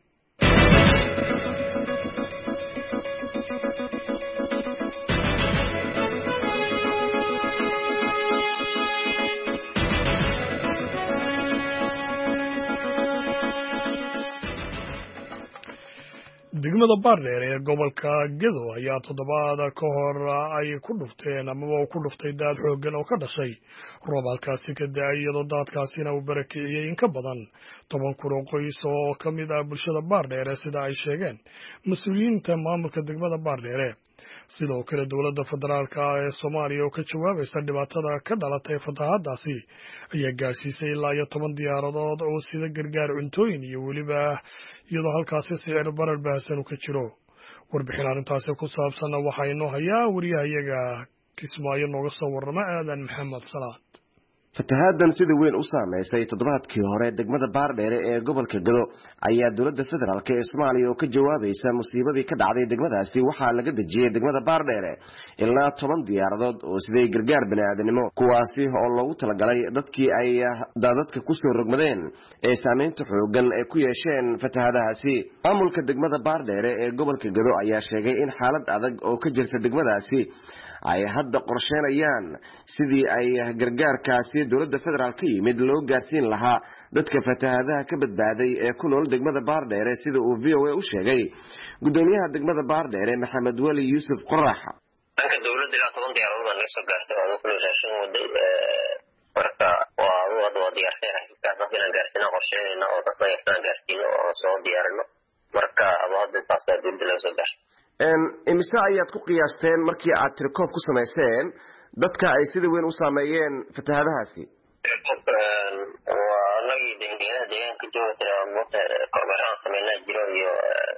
degmada baardheer ee gobolka Gedo ayaa toddobaad ka hor ay ku dhufteen amaba ku dhuftay daad xooggan oo ka dhashay roob halkaasi ka da'ay iyadoo daadkaasina uu barakiciyay in ka badan 10 kun oo qoys oo ka mid ah bulshada baardheer sida ay sheegeen mas'uuliyiinta maamulka degmada baardheer sidoo kale dowladda federaalka ee Soomaaliya oo ka jawaabaysa dhibaatada ka dhalatay fatahaadaasi ayaa gaarsiisay ilaa 10 diyaaradood oo sida gargaar cuntooyin iyo weliba iyadoo halkaasi sicir barar baahsan ka jiro warbixin arrintaasi ku saabsan waxa inoo hayaa wariyahayaga Kismaayo nooga soo warrama aadan Maxamed Salaad fatahaaddan sida weyn u saameysay toddobaadkii hore degmada baardheere ee gobolka Gedo ayaa dowladda federaalk ee Soomaaliya oo ka jawaabaysa musiibadii ka dhacday degmadaasi waxaa laga dejiyay degmada baardheere ilaa 10 diyaaradood oo siday gargaar bini'aadanimo kuwaasi oo loogu talagalay dadkii ay daadadka ku soo rogmadeen ee saameynta xooggan ay ku yeesheen fatahaadahaasi maamulka degmada baardheere ee gobolka Gedo ayaa sheegay in xaalad adag oo ka jirta degmadaasi ay hadda qorsheynayaan sidii ay gargaarkaasi dowladda federaalk ka yimid loo gaarsiin lahaa dadka fatahaadaha ka badbaaday ee ku nool degmada baardheere sida uu VOA u sheegay gudoomiyaha degmada baardheere Maxamed Wali Yuusuf Qorax dhanka dowladda ilaa 10 diyaaradood baa laga soo gaartay oo ku raashin waday marka waa diyaarsanay inaan gaarsiino qorsheynayna oo dadka yaqaan gaarsiino oo soo diyaarino marka hadda taas dowladda laga soo gaartay imise ayaad ku qiyaasteen markii aad tirkoob ku samayseen dadka ay sida weyn u saameeyeen fatahaadahaasi waa anagii deegaanka jooga kormeeraan sameynaa jiro iyo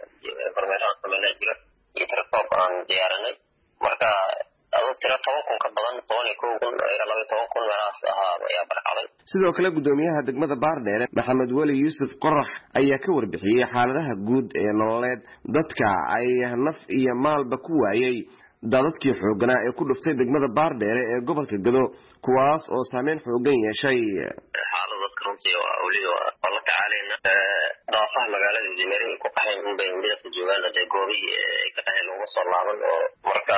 tirkoob aan diyaarinay marka adoo tiro 10 kun ka badan 11 kun ilaa 12 kun meelahaas ayaa barqaday sidoo kale gudoomiyaha degmada baardheere Maxamed Wali Yuusuf Qorax ayaa ka warbixiyay xaaladaha guud ee nololeed dadka ay naf iyo maalba ku waayay daadadkii xoogganaa ee ku dhuftay degmada baardheere ee gobolka Gedo kuwaas oo saameyn xooggan yeeshay xaalada dadka runtii weli waa la tacaalayna daafaha magaalada Jimari ku qaxeen un bay midda joogaan ee goobihii ay ka qaxeen uga soo laaban oo marka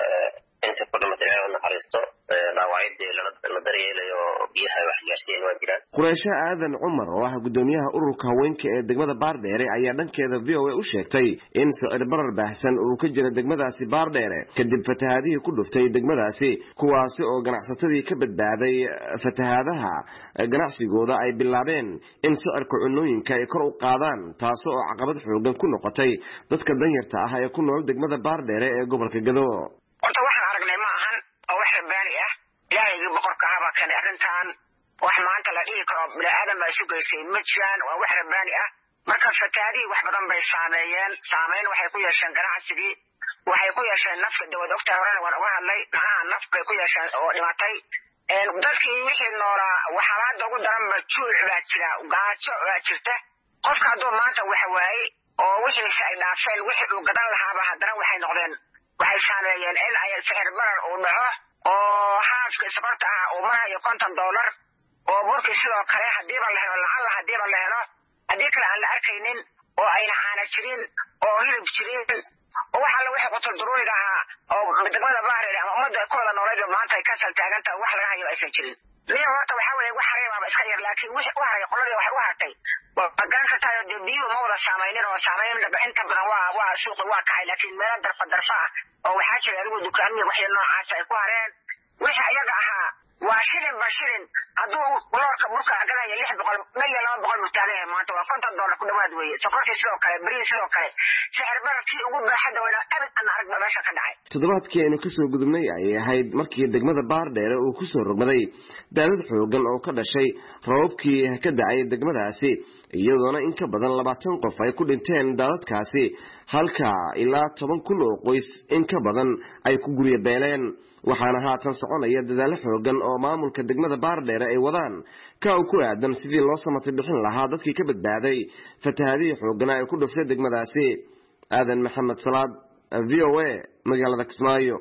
inta ku dhimatay naxariisto dhaawacyadii la daryeelayo biyaha wax gaarsiin waa jiraan. Quraysho Aadan Cumar oo ah gudoomiyaha ururka haweenka ee degmada Baardheere ayaa dhankeeda VOA u sheegtay in sicir barar baahsan uu ka jira degmadaasi Baardheere kadib fatahaadihii ku dhuftay degmadaasi kuwaasi oo ganacsatadii ka badbaaday fatahaadaha ganacsigooda ay bilaabeen in sicirka cunooyinka ay kor u qaadaan taas oo caqabad xoogan ku noqotay dadka danyarta ah ee ku nool degmada Baardheere ee gobolka Gado. Horta waxaan aragnay ma ahan oo wax rabaani ah ilaahay boqorka haba kan arrintan wax maanta la dhigi karo bini'aadam ay isu geysay ma jiraan waa wax rabaani ah marka fatahaadii wax badan bay saameyn waxay ku yeesheen ganacsigii waxay ku yeesheen nafka dawlad ogta horena waan uga hadlay macnaha naf bay ku yeesheen oo dhimatay dadkii wixii noolaa waxaa hadda ugu daranba juuc baa jira gaajo baa jirta qofka hadduu maanta wax waayey oo wixiisa ay dhaafeen wixii uu gadan lahaaba haddana waxay noqdeen waxay saameeyeen in ay sicir barar uu dhaco oo haafka isbarta ah uu marayo $50 oo burkii sidoo kale hadiiba la helo lacala hadiiba la helo haddii kale aan la arkaynin oo ayna caana jirin oo hilib jirin oo waxa la wixii qutul duruuriga ahaa oo degmada Baardheere ama ummadda ku wada nooleed maanta ay ka saltaagantaa wax laga hayo aysan jirin liya horta waxa weeye wax hareeba iska yar laakiin wixii u haray qoladii wax u hartay waa gaanka tayo deebiyo ma wada saameeyeen oo saameeyeen inta badan waa suuqa waa kacay laakiin meel darfa oo waxa jira adigu dukaamada wax yar noocaas ay ku hareen wixii ayaga ahaa waa shilin bashirin hadduu loorka burka agalaya 600 milyan 200 mutaanay maanta waa $50 ku dhawaad weeye sokortii sidoo kale bariis sidoo kale sicir bararkii ugu baaxadda wayna abad aan arag meesha ka dhacay toddobaadkii aynu kasoo gudubnay ayay ahayd markii degmada Baardheere uu ku soo rogmaday daadad xoogan oo ka dhashay roobkii ka dhacay degmadaasi iyadoona in ka badan 20 qof ay ku dhinteen daadadkaasi halka ilaa 10,000 oo qoys in ka badan ay ku guryo beeleen waxaana haatan soconaya dadaal xoogan oo maamulka degmada Baardheere ay wadaan ka ku aadan sidii loo samatay bixin lahaa dadkii ka badbaaday fatahaadii xoogan ay ku dhuftay degmadaasi aadan maxamed salaad VOA magaalada Kismaayo.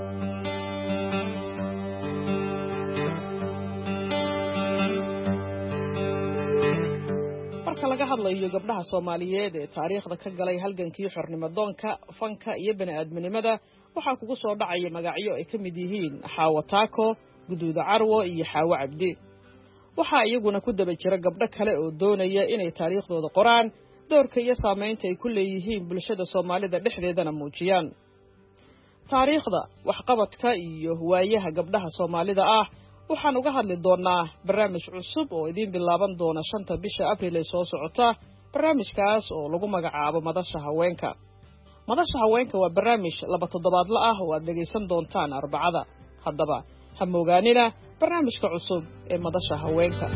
laga hadlayo gabdhaha Soomaaliyeed ee taariikhda ka galay halgankii xornimo-doonka fanka iyo bani'aadminimada waxaa kugu soo dhacaya magacyo ay ka mid yihiin Xaawo Taako, Guduuda Carwo iyo Xaawo Cabdi. waxaa iyaguna ku daba jira gabdho kale oo doonaya inay taariikhdooda qoraan, doorka iyo saameynta ay ku leeyihiin bulshada Soomaalida dhexdeedana muujiyaan. taariikhda waxqabadka iyo waayaha gabdhaha Soomaalida ah waxaan uga hadli doonaa barnaamij cusub oo idin bilaaban doona 5 bisha Abriil ee soo socota. barnaamijkaas oo lagu magacaabo Madasha Haweenka. Madasha Haweenka waa barnaamij 2 toddobaadle ah oo aad dhageysan doontaan Arbacada. haddaba ha moogaanina barnaamijka cusub ee Madasha Haweenka.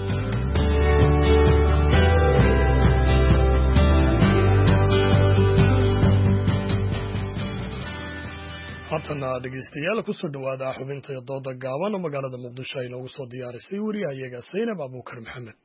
haatana dhegeystayaal ku soo dhawaada xubinta dooda gaaban oo magaalada Muqdisho ay noogu soo diyaarisay wariyahayaga Saynab Abuukar Maxamed.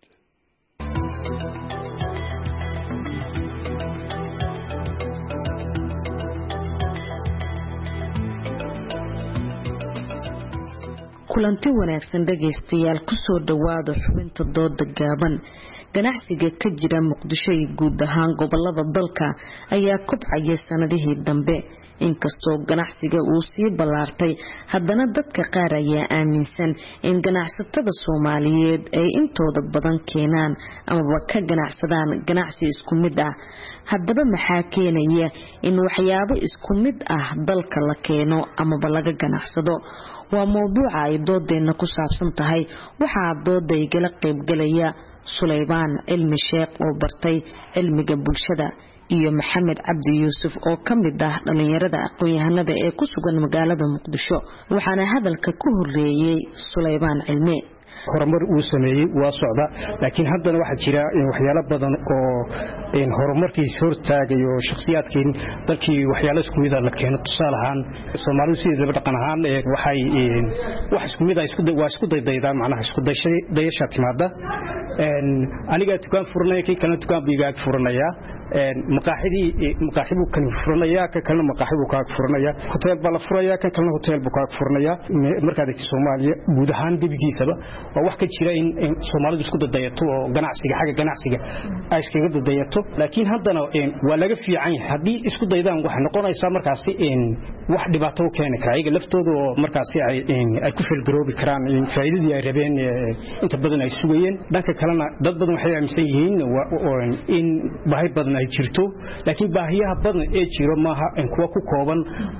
kulanti wanaagsan dhageystayaal ku soo dhawaada xubinta dooda gaaban. ganacsiga ka jira Muqdisho iyo guud ahaan gobolada dalka ayaa kobcaya sanadihii dambe. inkastoo ganacsiga uu sii balaartay haddana dadka qaar ayaa aaminsan in ganacsatada Soomaaliyeed ay intooda badan keenaan ama ka ganacsadaan ganacsi isku mid ah. haddaba maxaa keenaya in waxyaabo isku mid ah dalka la keeno ama laga ganacsado? waa mowduuca ay doodeena ku saabsan tahay. waxaa dooda igala qayb galaya Suleybaan Cilmi Sheekh oo bartay cilmiga bulshada iyo Maxamed Cabdi Yuusuf oo kamid ah dhalinyarada aqoon-yahanada ee ku sugan magaalada Muqdisho. waxaana hadalka ku horeeyay Suleybaan Cilmi. horumar uu sameeyay waa socda laakiin haddana waxa jira waxyaalo badan oo horumarkiisa hortaagayo shakhsiyaadkeen dalkii waxyaalo isku mid ah la keeno tusaale ahaan Soomaalidu sidii dhaqan ahaan waxay wax isku mid ah isku daydaydaa macnaha isku dayasha timaada aniga dukaan furanay kii kale dukaan biiga furanaya maqaaxibu kan furanaya ka kalena maqaaxibu ka furanaya hotel baa la furaya kan kalena hotel buu ka furanaya markaad Soomaaliya guud ahaan debigiisaba waa wax ka jira in Soomaalidu isku dadayato oo xagga ganacsiga ay iskaga dadayato laakiin haddana waa laga fiican yahay hadii isku daydaan wax noqonaysa markaasi wax dhibaato keeni kara iyaga laftooda oo markaasi ay ku filgaroobi karaan faa'iidadii ay rabeen inta badan ay sugayeen dhanka kalena dad badan waxay aaminsan yihiin in baahi badan ay jirto laakiin baahiyaha badan ee jiro maaha kuwa ku kooban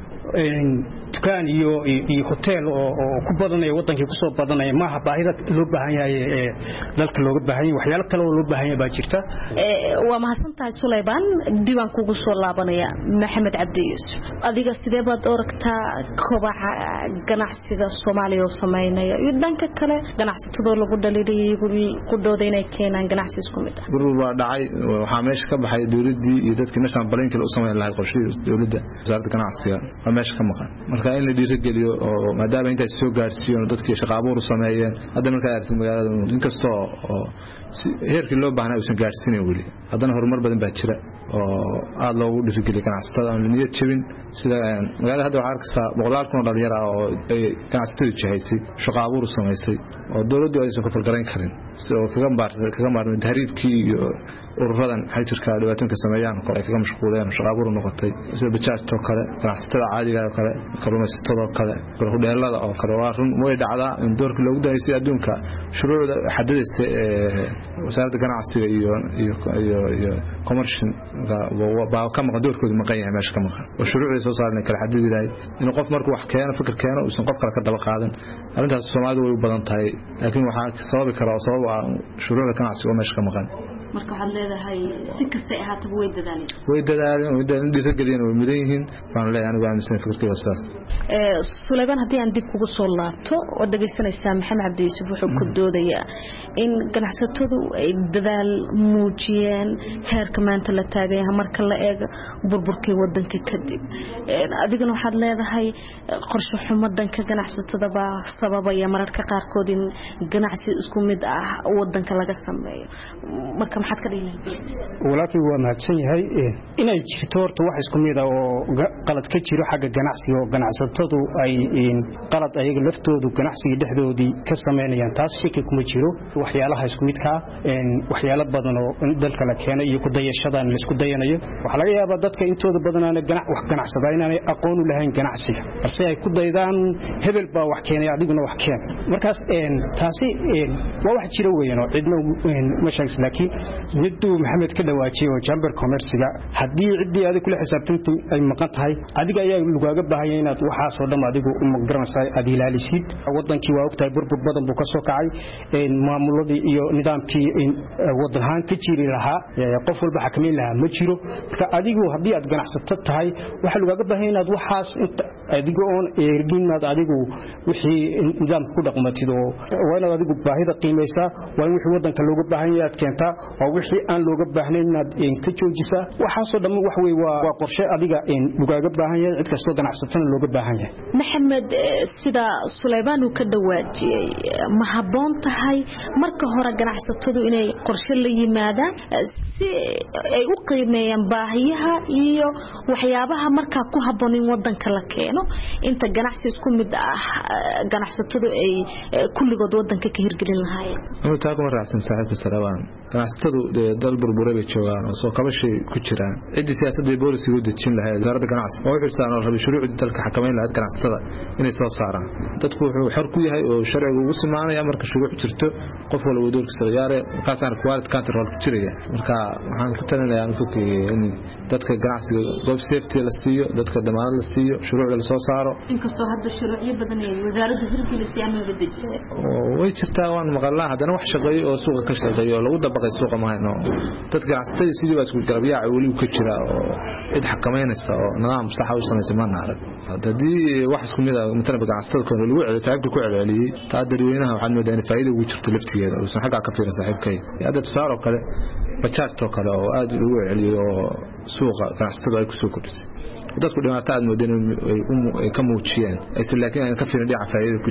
dukaan iyo hotel oo ku badanaya wadankii ku soo badanaya maaha baahida loo baahan yahay dalka looga baahan yahay waxyaalo kale oo loo baahan yahay baa jirta waa mahadsantahay Sulaymaan diiwaan kugu soo laabanaya Maxamed Cabdi Yuusuf adiga sidee baad oragtaa kobaca ganacsiga Soomaaliya oo sameynaya iyo dhanka kale ganacsatada lagu dhaliilay ku dooday inay keenaan ganacsi isku mid ah gurba dhacay waxa meesha ka baxay dawladii iyo dadkii national bank u sameeyay lahayd qorshihii dawladda wasaaradda ganacsiga meesha ka maqan marka in la dhiirigeliyo oo maadaama inta soo gaarsiiyeen dadkii shaqo abuur sameeyeen hadda marka ay magaalada inkastoo heerkii loo baahnaa uusan gaarsiinin wali haddana horumar badan baa jira oo aad loogu dhiirigeliyo ganacsatada aan niyad jabin sida magaalada hadda waxaa arkaysaa boqolaal kun oo dhalinyaro ah oo ay ganacsatada jihaysay shaqo abuur sameysay oo dawladdu aysan ka falgarayn karin sidoo kaga maarmay tahriibkii iyo ururadan xajirka dhibaatooyinka sameeyaan oo ay kaga mashquuleen shaqo abuur noqotay sida bajaajto kale ganacsatada caadiga ah kale kalluumaysatada kale hudheelada oo kale waa run way dhacdaa in doorka loogu daayay adduunka shuruucda xadadaysa wasaaradda ganacsiga iyo commercial baa ka maqan doorkooda maqan yahay meesha ka maqan oo shuruucda soo saarnay kala xadadiday in qof markuu wax keeno fikir keeno uusan qof kale ka daba qaadan arrintaas Soomaalidu way u badan tahay laakiin waxa sababi kara sabab shuruucda ganacsiga oo meesha ka maqan marka waxaad leedahay si kasta ay ahaataba way dadaaleen dhiirigeliyeen way mudan yihiin baan leeyahay anigu aaminsan fikirkayga sidaas Sulaymaan haddii aan dib kugu soo laabto oo dhageysanaysaa Maxamed Cabdi Yuusuf wuxuu ku doodayaa in ganacsatadu ay dadaal muujiyeen heerka maanta la taagan yahay marka la eego burburkii wadanka kadib adiguna waxaad leedahay qorshe xumo dhanka ganacsatada baa sababaya mararka qaarkood in ganacsi isku mid ah wadanka laga sameeyo marka maxaad ka dhigaysay walaalkii waa mahadsan yahay inay jirto horta wax isku mid ah oo qalad ka jiro xagga ganacsiga oo ganacsatadu ay qalad ayaga laftoodu ganacsiga dhexdoodii ka sameeyaan taas shaki kuma jiro waxyaalaha isku midka waxyaalo badan oo dalka la keenay iyo ku dayashadan la isku dayanayo waxa laga yaabaa dadka intooda badan aan wax ganacsada inaan aqoon u lahayn ganacsiga balse ay ku daydaan hebel baa wax keenay adiguna wax keen markaas taasi waa wax jiro weeyaan oo cidna ma sheegis laakiin miduu Maxamed ka dhawaajiyay oo chamber commerce-ga hadii cidii aad kula xisaabtantay ay maqan tahay adiga ayaa lugaaga baahan inaad waxa soo dham adigu uma garanaysaa aad ilaalisid wadankii waa ogtahay burbur badan buu ka soo kacay maamuladii iyo nidaamkii wadahan ka jiri lahaa qof walba xakameyn lahaa ma jiro marka adigu hadii aad ganacsato tahay waxa lugaaga baahan inaad waxaas adigu oon eerginaad adigu wixii nidaamka ku dhaqmatid oo waa inaad adigu baahida qiimeysaa waa in wixii wadanka looga baahan yahay keenta oo wixii aan looga baahnayn inaad ka joojisa waxa soo dham wax weey waa qorshe adiga lugaaga baahan yahay cid kastoo ganacsatana looga baahan yahay Maxamed sida Sulaymaan uu ka dhawaajiyay ma haboon tahay marka hore ganacsatadu inay qorshe la yimaadaan si ay u qiimeeyaan baahiyaha iyo waxyaabaha marka ku haboon in wadanka la keeno inta ganacsi isku mid ah ganacsatadu ay kulligood wadanka ka hirgelin lahaayeen taa kuma raacsan saaxiibka Sulaymaan ganacsatadu dal burburay bay joogaan oo soo kabashay ku jiraan cidii siyaasadda booliska u dejin lahayd wasaaradda ganacsiga oo xilsaan oo rabay shuruucda dalka xakameyn lahayd ganacsatada inay soo saaraan dadku wuxuu xor ku yahay oo sharcigu ugu simaanaya marka shuruuc jirto qof walba uu doorkiisa yaare markaasaan quality control ku jiraya marka waxaan ku talinayaa in dadka ganacsiga goob safety la siiyo dadka damaanad la siiyo shuruucda la soo saaro inkastoo hadda shuruucyo badan ay wasaaradda hirgelisay ama la dejisay way jirtaa waan maqalnaa haddana wax shaqeeyo oo suuqa ka shaqeeyo lagu dabaqay suuqa ma hayno dadka ganacsatada sidii baa isku garabyaa wali ka jira oo cid xakameynaysa oo nidaam sax ah u sameeyay ma naarag hadii wax isku mid ah midna ganacsatada kale lagu celiyay saaxiibka ku celiyay taa dadweynaha waxaan moodaa faa'iido ugu jirto laftigeeda oo san xagga ka fiirin saaxiibkay hadda tusaaro kale bajaajto kale oo aad ugu celiyo suuqa ganacsatada ay ku soo kordhisay dadku dhimaato aad moodeen ay ka muujiyeen ay laakiin ay ka fiirin dhinaca faa'iido ku jirto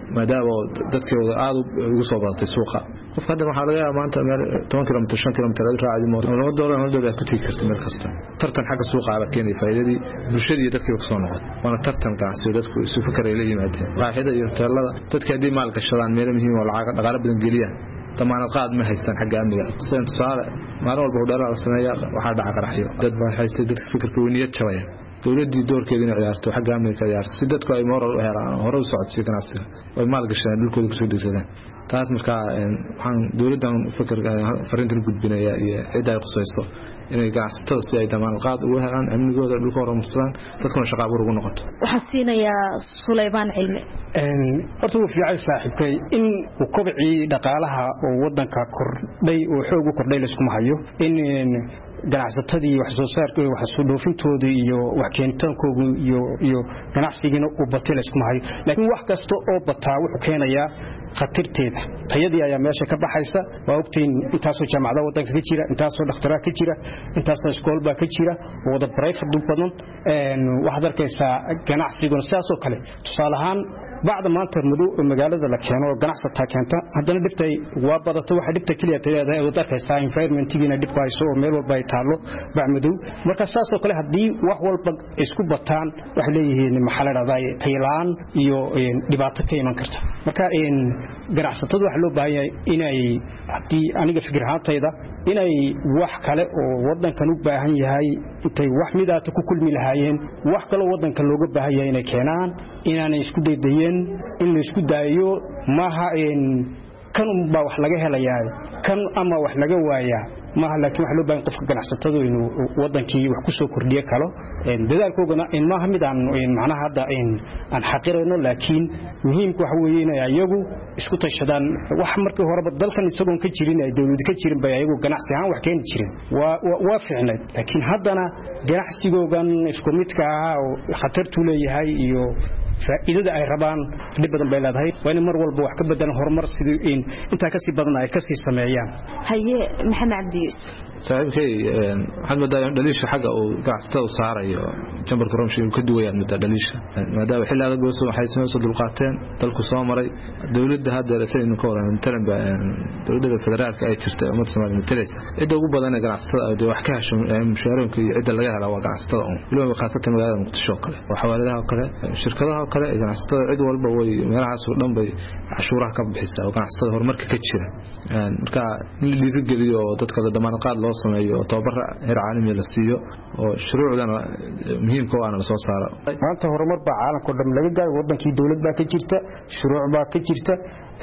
maadaama dadkooda aad ugu soo badatay suuqa qofka hadda waxa laga yaabaa maanta meel 10 kilomitir 5 kilomitir raacdi mooto laba doolar ku tigi karto meel kasta tartan xagga suuqa ah keenay faa'iidadii bulshada iyo dadkii soo noqon wana tartan ganacsi dadku isu fikray la yimaadeen qaaxida iyo hoteelada dadka hadii maal gashadaan meel muhiim oo lacag dhaqaale badan geliyaan damaanad qaad ma haystaan xagga amniga sida tusaale maalin walba dheeraad la sameeyaa waxa dhaca qaraxyo dad baa haystay dadka fikirka weyniyad jabaya dawladii doorkeeda inay ciyaarto xagga amniga ciyaarto si dadku ay moral u helaan hore u socodsiin ganacsiga way maal gashadaan dhulkooda ku soo degsadaan taas marka waxaan dawladdan fikirka fariintan gudbinaya iyo cid ay qosayso inay ganacsatada si ay damaanad qaad ugu helaan amnigooda dhulka horumarsan dadkuna shaqo abuur ugu noqoto waxaan siinayaa Sulaymaan Cilmi horta uu fiicay saaxiibkay in uu kobcii dhaqaalaha oo wadanka kordhay oo xoog u kordhay la isku hayo in ganacsatadii wax soo saarkooda wax soo dhoofintooda iyo wax keentaankooda iyo ganacsigiina uu batay la isku hayo laakiin wax kasta oo bataa wuxuu keenayaa khatarteeda tayadii ayaa meesha ka baxaysa waa ogtiin intaasoo jaamacada wadanka ka jira intaasoo dhakhtaraa ka jira intaasoo iskoolba ka jira wada private badan waxaad arkaysaa ganacsiguna sidaas oo kale tusaale ahaan bacda maanta magaalada la keeno ganacsataa keenta haddana dhibtay waa badato waxa dhibta kaliya tayaada oo darkaysa environment-giina dhib ku hayso oo meel walba ay taalo bacmadow marka saas oo kale hadii wax walba isku bataan wax leeyihiin maxaladahay taylaan iyo dhibaato ka iman karta marka ganacsatadu wax loo baahan yahay inay hadii aniga fikir ahaantayda inay wax kale oo wadankan u baahan yahay intay wax midaata ku kulmi lahaayeen wax kale oo wadanka looga baahan yahay inay keenaan inaanay isku daydayeen in la isku daayo maaha kan baa wax laga helayaa kan ama wax laga waayaa maaha laakiin wax loo baahan qofka ganacsatadu inuu wadankii wax ku soo kordhiyo kalo dadaalkoodana in maaha mid aan macnaha hadda aan xaqirayno laakiin muhiimku waxa weeye inay ayagu isku tashadaan wax markii horeba dalkan isagoon ka jirin ay dawlad ka jirin bay ayagu ganacsi ahaan wax keeni jireen waa fiicnay laakiin haddana ganacsigoodan isku midka ah oo khatartu leeyahay iyo faa'iidada ay rabaan dib badan bay leedahay waa in mar walba wax ka bedelan horumar sidii inta ka sii badan ay ka sii sameeyaan haye maxamed cabdi saaxiibkay waxaan madaayay dhaliisha xagga oo ganacsatada saarayo chamber corruption uu ka duwayaan dhaliisha maadaama xilliga gooso waxay soo dulqaateen dalku soo maray dawladda hadda raasaynu ka waran taranba dawladda federaalka ay jirtay umad Soomaaliya matalaysa cid ugu badan ee ganacsatada wax ka hesho mushaarooyinka iyo cid laga helo waa ganacsatada waliba khaasatan magaalada Muqdisho kale waxawaaladaha kale shirkadaha kale ganacsatada cid walba way meelahaas oo dhan bay cashuuraha ka bixisaa oo ganacsatada horumarka ka jira marka in la dhiirigeliyo dadka damaanad qaad loo sameeyo tababar heer caalami la siiyo oo shuruucdana muhiimka ah la soo saaro maanta horumar baa caalamka dhan laga gaaray wadankii dawlad baa ka jirta shuruuc baa ka jirta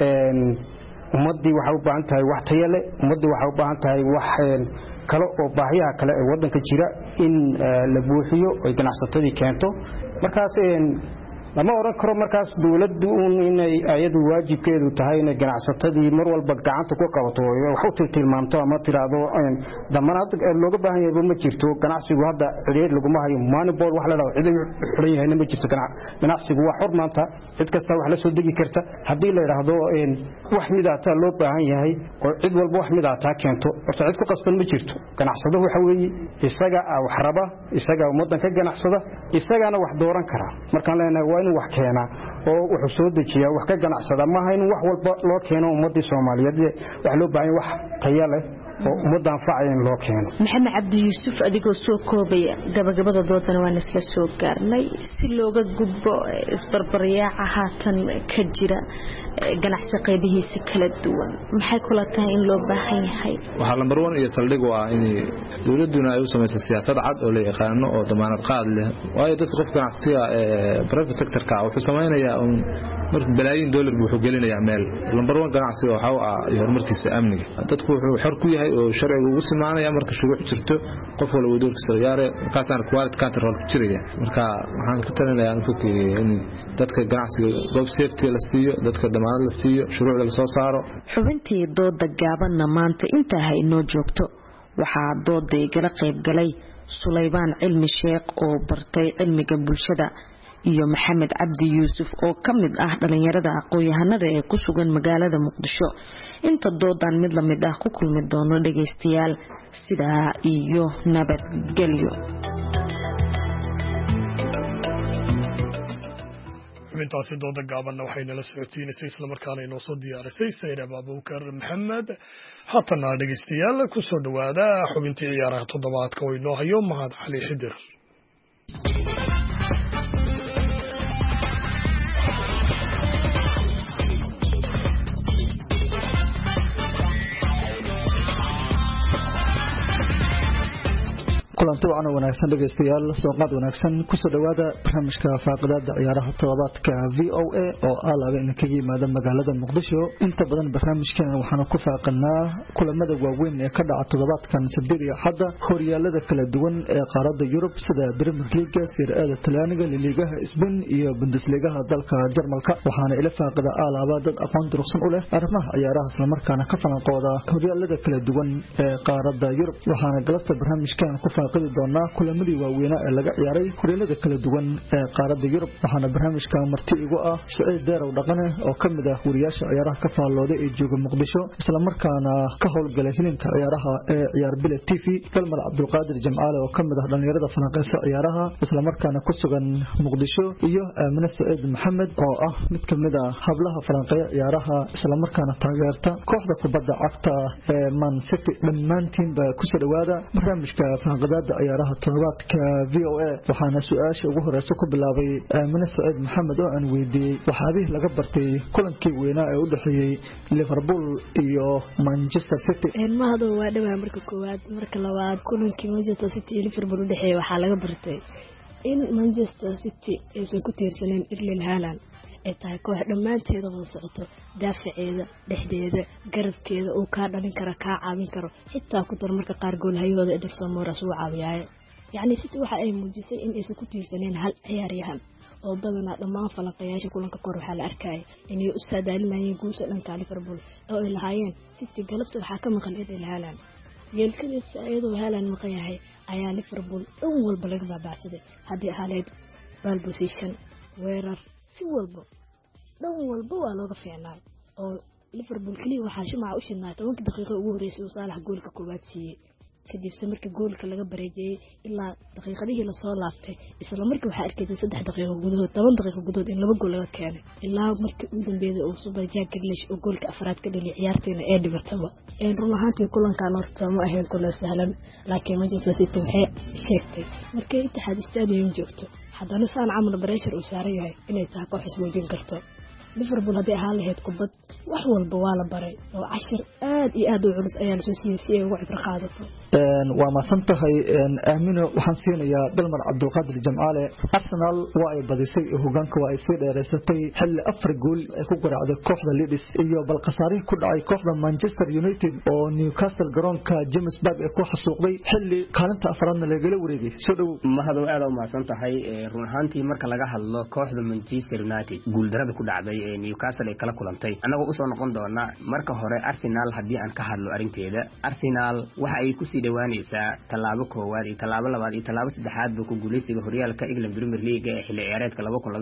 ummadii waxa u baahan tahay wax tayo leh ummadii waxa u baahan tahay wax kale oo baahiyaha kale ee wadanka jira in la buuxiyo oo ganacsatadii keento markaas lama oran karo markaas dawladdu inay ayadu waajibkeedu tahay inay ganacsatadii mar walba gacanta ku qabato wax u tilmaamto ama tiraado damaanad looga baahan yahay ma jirto ganacsigu hadda cidii lagu ma hayo monopoly wax la dhaho cidii xuran yahay ma jirto ganacsigu waa xor maanta cid kasta wax la soo degi karta hadii la yiraahdo wax midaata loo baahan yahay oo cid walba wax midaata keento horta cid ku qasban ma jirto ganacsado waxa weeye isaga wax raba isaga ummadan ka ganacsada isagana wax dooran kara markaan leenahay wax keena oo wuxuu soo dejiyaa wax ka ganacsada ma aha in wax walba loo keeno ummadii Soomaaliyeed wax loo baahan wax tayo leh oo ummadan faacin loo keeno maxamed cabdi yuusuf adigoo soo koobaya gabagabada doodana waan isla soo gaarnay si looga gudbo isbarbariyaaca haatan ka jira ganacsi qaybihiisa kala duwan maxay kula tahay in loo baahan yahay waxa lambar 1 iyo saldhig waa in dawladuna ay u sameeyso siyaasad cad oo la yaqaan oo damaanad qaad leh waayo dadka qof ganacsiga private sector ka wuxuu sameeynaya marka balaayin dollar wuxuu gelinayaa meel lambar 1 ganacsiga waxa uu ah horumarkiisa amniga dadku wuxuu xor ku yahay oo sharciga ugu simaanaya marka shuruuc jirto qof walba uu doorkiisa yaare kaasaan quality control ku jiraya marka waxaan ka talinayaa in dadka ganacsiga goob safety la siiyo dadka damaanad la siiyo shuruucda la soo saaro xubintii dooda gaabanna maanta inta hay noo joogto waxaa dooda igala qayb galay Sulaymaan Cilmi Sheekh oo bartay cilmiga bulshada iyo maxamed cabdi yuusuf oo kamid ah dhalinyarada aqoon-yahanada ee ku sugan magaalada Muqdisho inta doodan mid la mid ah ku kulmi doono dhageystayaal sidaa iyo nabadgelyo xubintaasi dooda gaabanna waxayna la socodsiinaysay islamarkaana inoo soo diyaarisay saydab abubakar maxamed. haatana dhegeystayaal ku soo dhowaada xubintii ciyaaraha toddobaadka oo inoo hayo mahad cali xidir. kulanti wacan wanaagsan dhegeystayaal sooqaad wanaagsan kusoo dhawaada barnaamijka faaqidaada ciyaaraha toddobaadka VOA oo alaaba idinka yimaada magaalada Muqdisho. inta badan barnaamijkan waxaanu ku faaqanaa kulamada waaweyn ee ka dhaca toddobaadkan Sabtida iyo Axadda horyaalada kala duwan ee qaaradda Yurub sida Premier League, Serie A Talyaaniga, Liigaha Spain iyo Bundesliga dalka Jarmalka. waxaana ila faaqida alaaba dad aqoon durugsan u leh arrimaha ciyaaraha isla markaana ka falanqooda horyaalada kala duwan ee qaaradda Yurub. waxaana galabta barnaamijkan ku qadi doonaa kulamadii waaweynaa ee laga ciyaaray horyaalada kala duwan ee qaaradda Yurub. waxaana barnaamijka marti igu ah Saciid Deerow Dhaqane oo kamid ah wariyaasha ciyaaraha ka faallooday ee jooga Muqdisho isla markaana ka howlgala hilinka ciyaaraha ee Ciyaar Bile TV, Dalmar Cabdulqaadir Jamcaale oo kamid ah dhalinyarada falanqeysa ciyaaraha isla markaana ku sugan Muqdisho, iyo Aamina Saciid Maxamed oo ah mid kamid ah hablaha falanqeeya ciyaaraha isla markaana taageerta kooxda kubadda cagta ee Man City. dhammaantiin baa ku soo dhawaada barnaamijka faaqida ciyaaraha toddobaadka VOA. waxaana su-aasha ugu horeysa ku bilaabay Aamina Saciid Maxamed oo aan weydiiyey waxaabihii laga bartay kulankii weynaa ee u dhexeeyey Liverpool iyo Manchester City. mahado waa dhawaa marka koowaad. marka labaad kulankii Manchester City iyo Liverpool u dhexeeyay waxaa laga bartay in Manchester City aysan ku tiirsaneen Erling Haaland ay tahay koox dhammaanteeda wada socoto, daafaceeda, dhexdeeda, garabkeeda uu ka dhalin karo, ka caawin karo, xitaa ku dar marka qaar goolhayooda Ederson Moraes uu caawiyay. yacni City waxa ay muujisay in aysan ku tiirsaneen hal ciyaaryahan oo badanaa dhammaan falanqayaasha kulanka kor waxaa la arkayay inay u saadaalinayeen guusha dhanka Liverpool oo ay lahaayeen City galabta waxaa ka maqan Erling Haaland. yeelkadiisa iyadoo Haaland maqan yahay ayaa Liverpool dhan walba laga baabacsaday, haddii ahayd ball position, weerar, si walba dhan walba waa looga fiicnaa. oo Liverpool kaliya waxaa shumaca u shidnaa 10 daqiiqo ugu horeysay oo Salah goolka koowaad siiyay. kadib markii goolka laga bareejay ilaa daqiiqadihii la soo laaftay isla markii waxa arkay 3 daqiiqo gudahood 10 daqiiqo gudahood in laba gool laga keenay ilaa markii uu dambeeyay oo Super Jack Grealish oo goolka afraad ka dhaliyay ciyaarteena ee dhigataba. run ahaantii kulankan horta ma ahayn kulan sahlan, laakiin Manchester City waxay sheegtay markay Etihad Stadium joogto haddana saan camal pressure uu saaran yahay inay tahay koox ismuujin karto. Liverpool hadii ahaan lahayd kubad wax walba waa la baray oo cashir aad iyo aad u culus ayaa la soo siiyay si ay ugu cibro qaadato. waa maasantahay Aamino. waxaan siinayaa Dalmar Cabdulqaadir Jamcaale. Arsenal waa ay badisay hogaanka, waa ay sii dheereysatay xilli 4 gool ay ku garaacday kooxda Leeds iyo bal khasaarihi ku dhacay kooxda Manchester United oo Newcastle garoonka James Park ay ku xasuuqday xilli kaalinta afraadna laga wareegay. soo dhaw mahado aad u maasantahay. run ahaantii marka laga hadlo kooxda Manchester United guul darada ku dhacday Newcastle ay kala kulantay anaga u soo noqon doona. marka hore Arsenal hadii aan ka hadlo arinteeda, Arsenal waxa ay ku sii dhawaanaysaa talaabo koowaad iyo talaabo labaad iyo talaabo saddexaad buu ku guuleysiga horyaalka England Premier League ee xilli ciyaareedka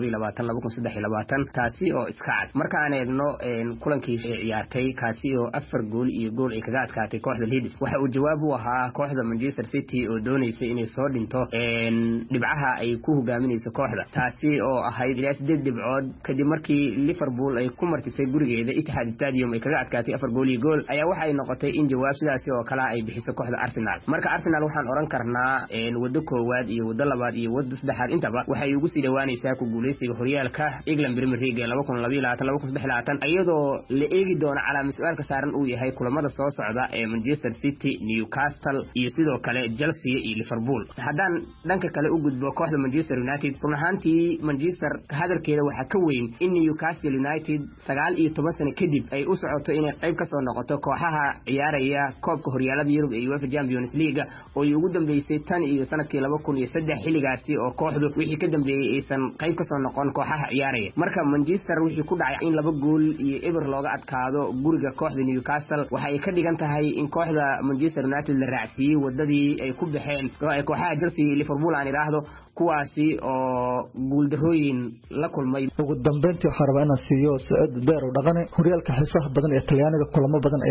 2022-2023 taasi oo iska cad. marka aan eegno kulankii ciyaartay kaasi oo 4 gool iyo gool ay kaga adkaatay kooxda Leeds, waxa uu jawaab u ahaa kooxda Manchester City oo doonaysay inay soo dhinto dhibcaha ay ku hogaaminayso kooxda, taasi oo ahayd ilaa 8 dhibcood kadib markii Liverpool ay ku martisay gurigeeda Etihad Stadium ay kaga adkaatay 4 gool iyo gool ayaa waxa ay noqotay in jawaab sidaasi oo kala ay bixiso kooxda Arsenal. marka Arsenal waxaan oran karnaa wado koowaad iyo wado labaad iyo wado saddexaad intaba waxay ugu sii dhawaanaysaa ku guuleysiga horyaalka England Premier League 2022-2023 iyadoo la eegi doono calaamad su'aalka saaran uu yahay kulamada soo socda ee Manchester City, Newcastle iyo sidoo kale Chelsea iyo Liverpool. haddaan dhanka kale u gudbo kooxda Manchester United, run ahaantii Manchester hadalkeeda waxa ka weyn in Newcastle United 19 sano kadib ay u socoto inay qayb ka soo noqoto kooxaha ciyaaraya koobka horyaalada Yurub ee UEFA Champions League oo ugu dambeysay tan iyo sanadkii 2003 xilligaasi oo kooxdu wixii ka dambeeyay aysan qayb ka soo noqon kooxaha ciyaaraya. marka Manchester wixii ku dhacay in 2 gool iyo eber looga adkaado guriga kooxda Newcastle waxa ay ka dhigan tahay in kooxda Manchester United la raacsiiyay wadadii ay ku baxeen kooxaha Chelsea iyo Liverpool aan iraahdo kuwaasi oo guul darooyin la kulmay. ugu dambeyntii waxaan rabaa inaan siiyo Saciid Deerow Dhaqane. horyaalka xiisaha badan ee Talyaaniga kulamo badan ayaa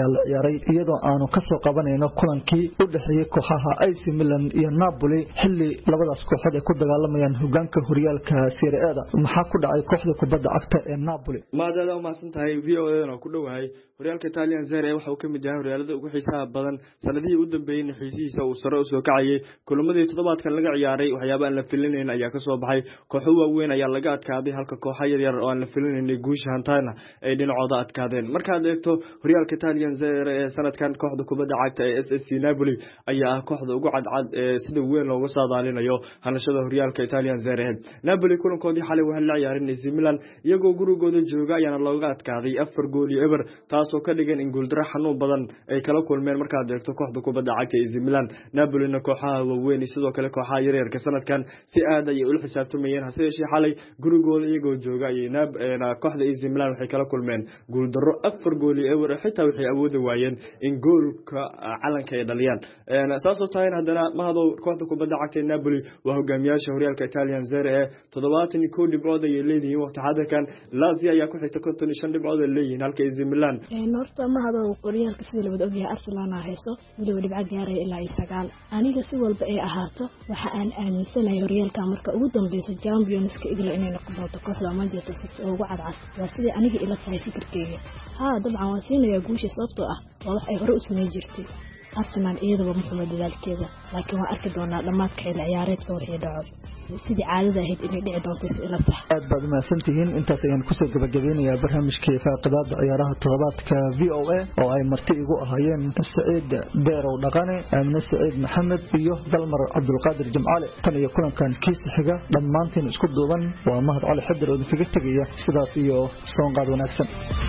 ayaa la ciyaaray iyadoo aanu ka soo qabanayno kulankii u dhaxeeyay kooxaha AC Milan iyo Napoli xilli labadaas kooxood ay ku dagaalamayaan hogaanka horyaalka Serie A maxaa ku dhacay kooxda kubadda cagta ee Napoli maadaama u mahadsantahay VOA oo ku dhawahay horyaalka Italian Serie A waxa uu kamid yahay horyaalada ugu xiisaha badan sanadihii u dambeeyay xiisihiisa uu sare u soo kacayay kulamadii toddobaadkan laga ciyaaray waxyaabo aan la filayn ayaa ka soo baxay kooxo waaweyn ayaa laga adkaaday halka kooxo yar yar oo aan la filayn guusha hantaana ay dhinacooda adkaadeen markaad eegto horyaalka Italian Serie A sanadkan kooxda kubadda cagta ee SSC Napoli ayaa kooxda ugu cadcad sida weyn looga saadaalinayo hanashada horyaalka Italian Serie A Napoli kulankoodii xalay waxa la ciyaarin AC Milan iyagoo gurigooda jooga ayaana looga adkaaday 4 gool iyo eber taasoo ka dhigan in guuldaro xanuun badan ay kala kulmeen markaad eegto kooxda kubadda cagta AC Milan Napoli kooxaha waaweyn sidoo kale kooxaha yaryar ka sanadkan si aad ay u xisaabtamayeen hase yeeshee xalay gurigooda iyagoo jooga ay kooxda AC Milan waxay kala kulmeen guuldaro 4 gool iyo eber xitaa waxay awoodi waayeen in goolka calanka ay dhaliyaan saasoo tahay haddana mahado kooxda kubadda cagta Napoli waa hogaamiyaasha horyaalka Italian Serie A 71 dhibcood ay leeyihiin waqti xadirkan Lazio ayaa ku xigta 55 dhibcood ay leeyihiin halka AC Milan horta mahado horyaalka sida la wada ogyahay Arsenal hayso waliba dhibco gaaray ilaa 9 aniga si walba ay ahaato waxa aan aaminsanahay horyaalka marka ugu dambeeyay Champions-ka igla inay noqon doonto kooxda Manchester City oo ugu cadcad waa sida aniga ila tahay fikirkeyga dabcan waa siinaya guusha sababtoo ah waa wax ay hore u sameyn jirtay Arsenal iyadaba muhiimad dadaalkeeda laakiin waa arki doonaa dhamaadka xilli ciyaareedka wixii dhaco sidii caadada ahayd inay dhici doonto si ila tahay aad baad mahadsantihiin intaas ayaan kusoo gabagabeynayaa barnaamijkii faaqidaada ciyaaraha toddobaadka VOA oo ay marti igu ahaayeen Saciid Beerow Dhaqane Amina Saciid Maxamed iyo Dalmar Cabdulqaadir Jimcaale tan iyo kulankan kiisa xiga dhammaantiin isku duuban waa Mahad Cali Xadir oo kaga tagaya sidaas iyo soon qaad wanaagsan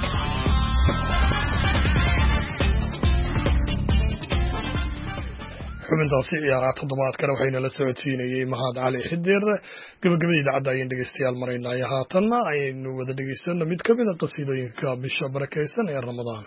xubintaasi ciyaaraha toddobaadkana waxayna la socodsiinayay Mahad Cali Xidir gabagabadii idaacadda ayaan dhegeystayaal maraynaa haatanna ayaynu wada dhegeysano mid ka mid a qasiidooyinka bisha barakeysan ee Ramadaan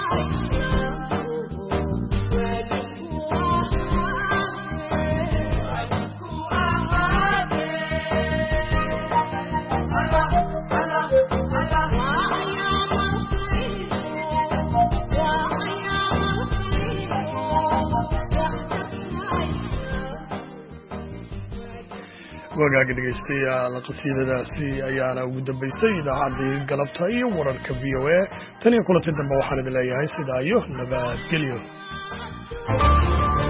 wagaaga dhegaystayaal qasiidadaasi ayaana ugu dambaysay idaacaddii galabta iyo wararka v o a tan iyo kulanti dambe waxaan idin leeyahay sidaa iyo nabadgelyo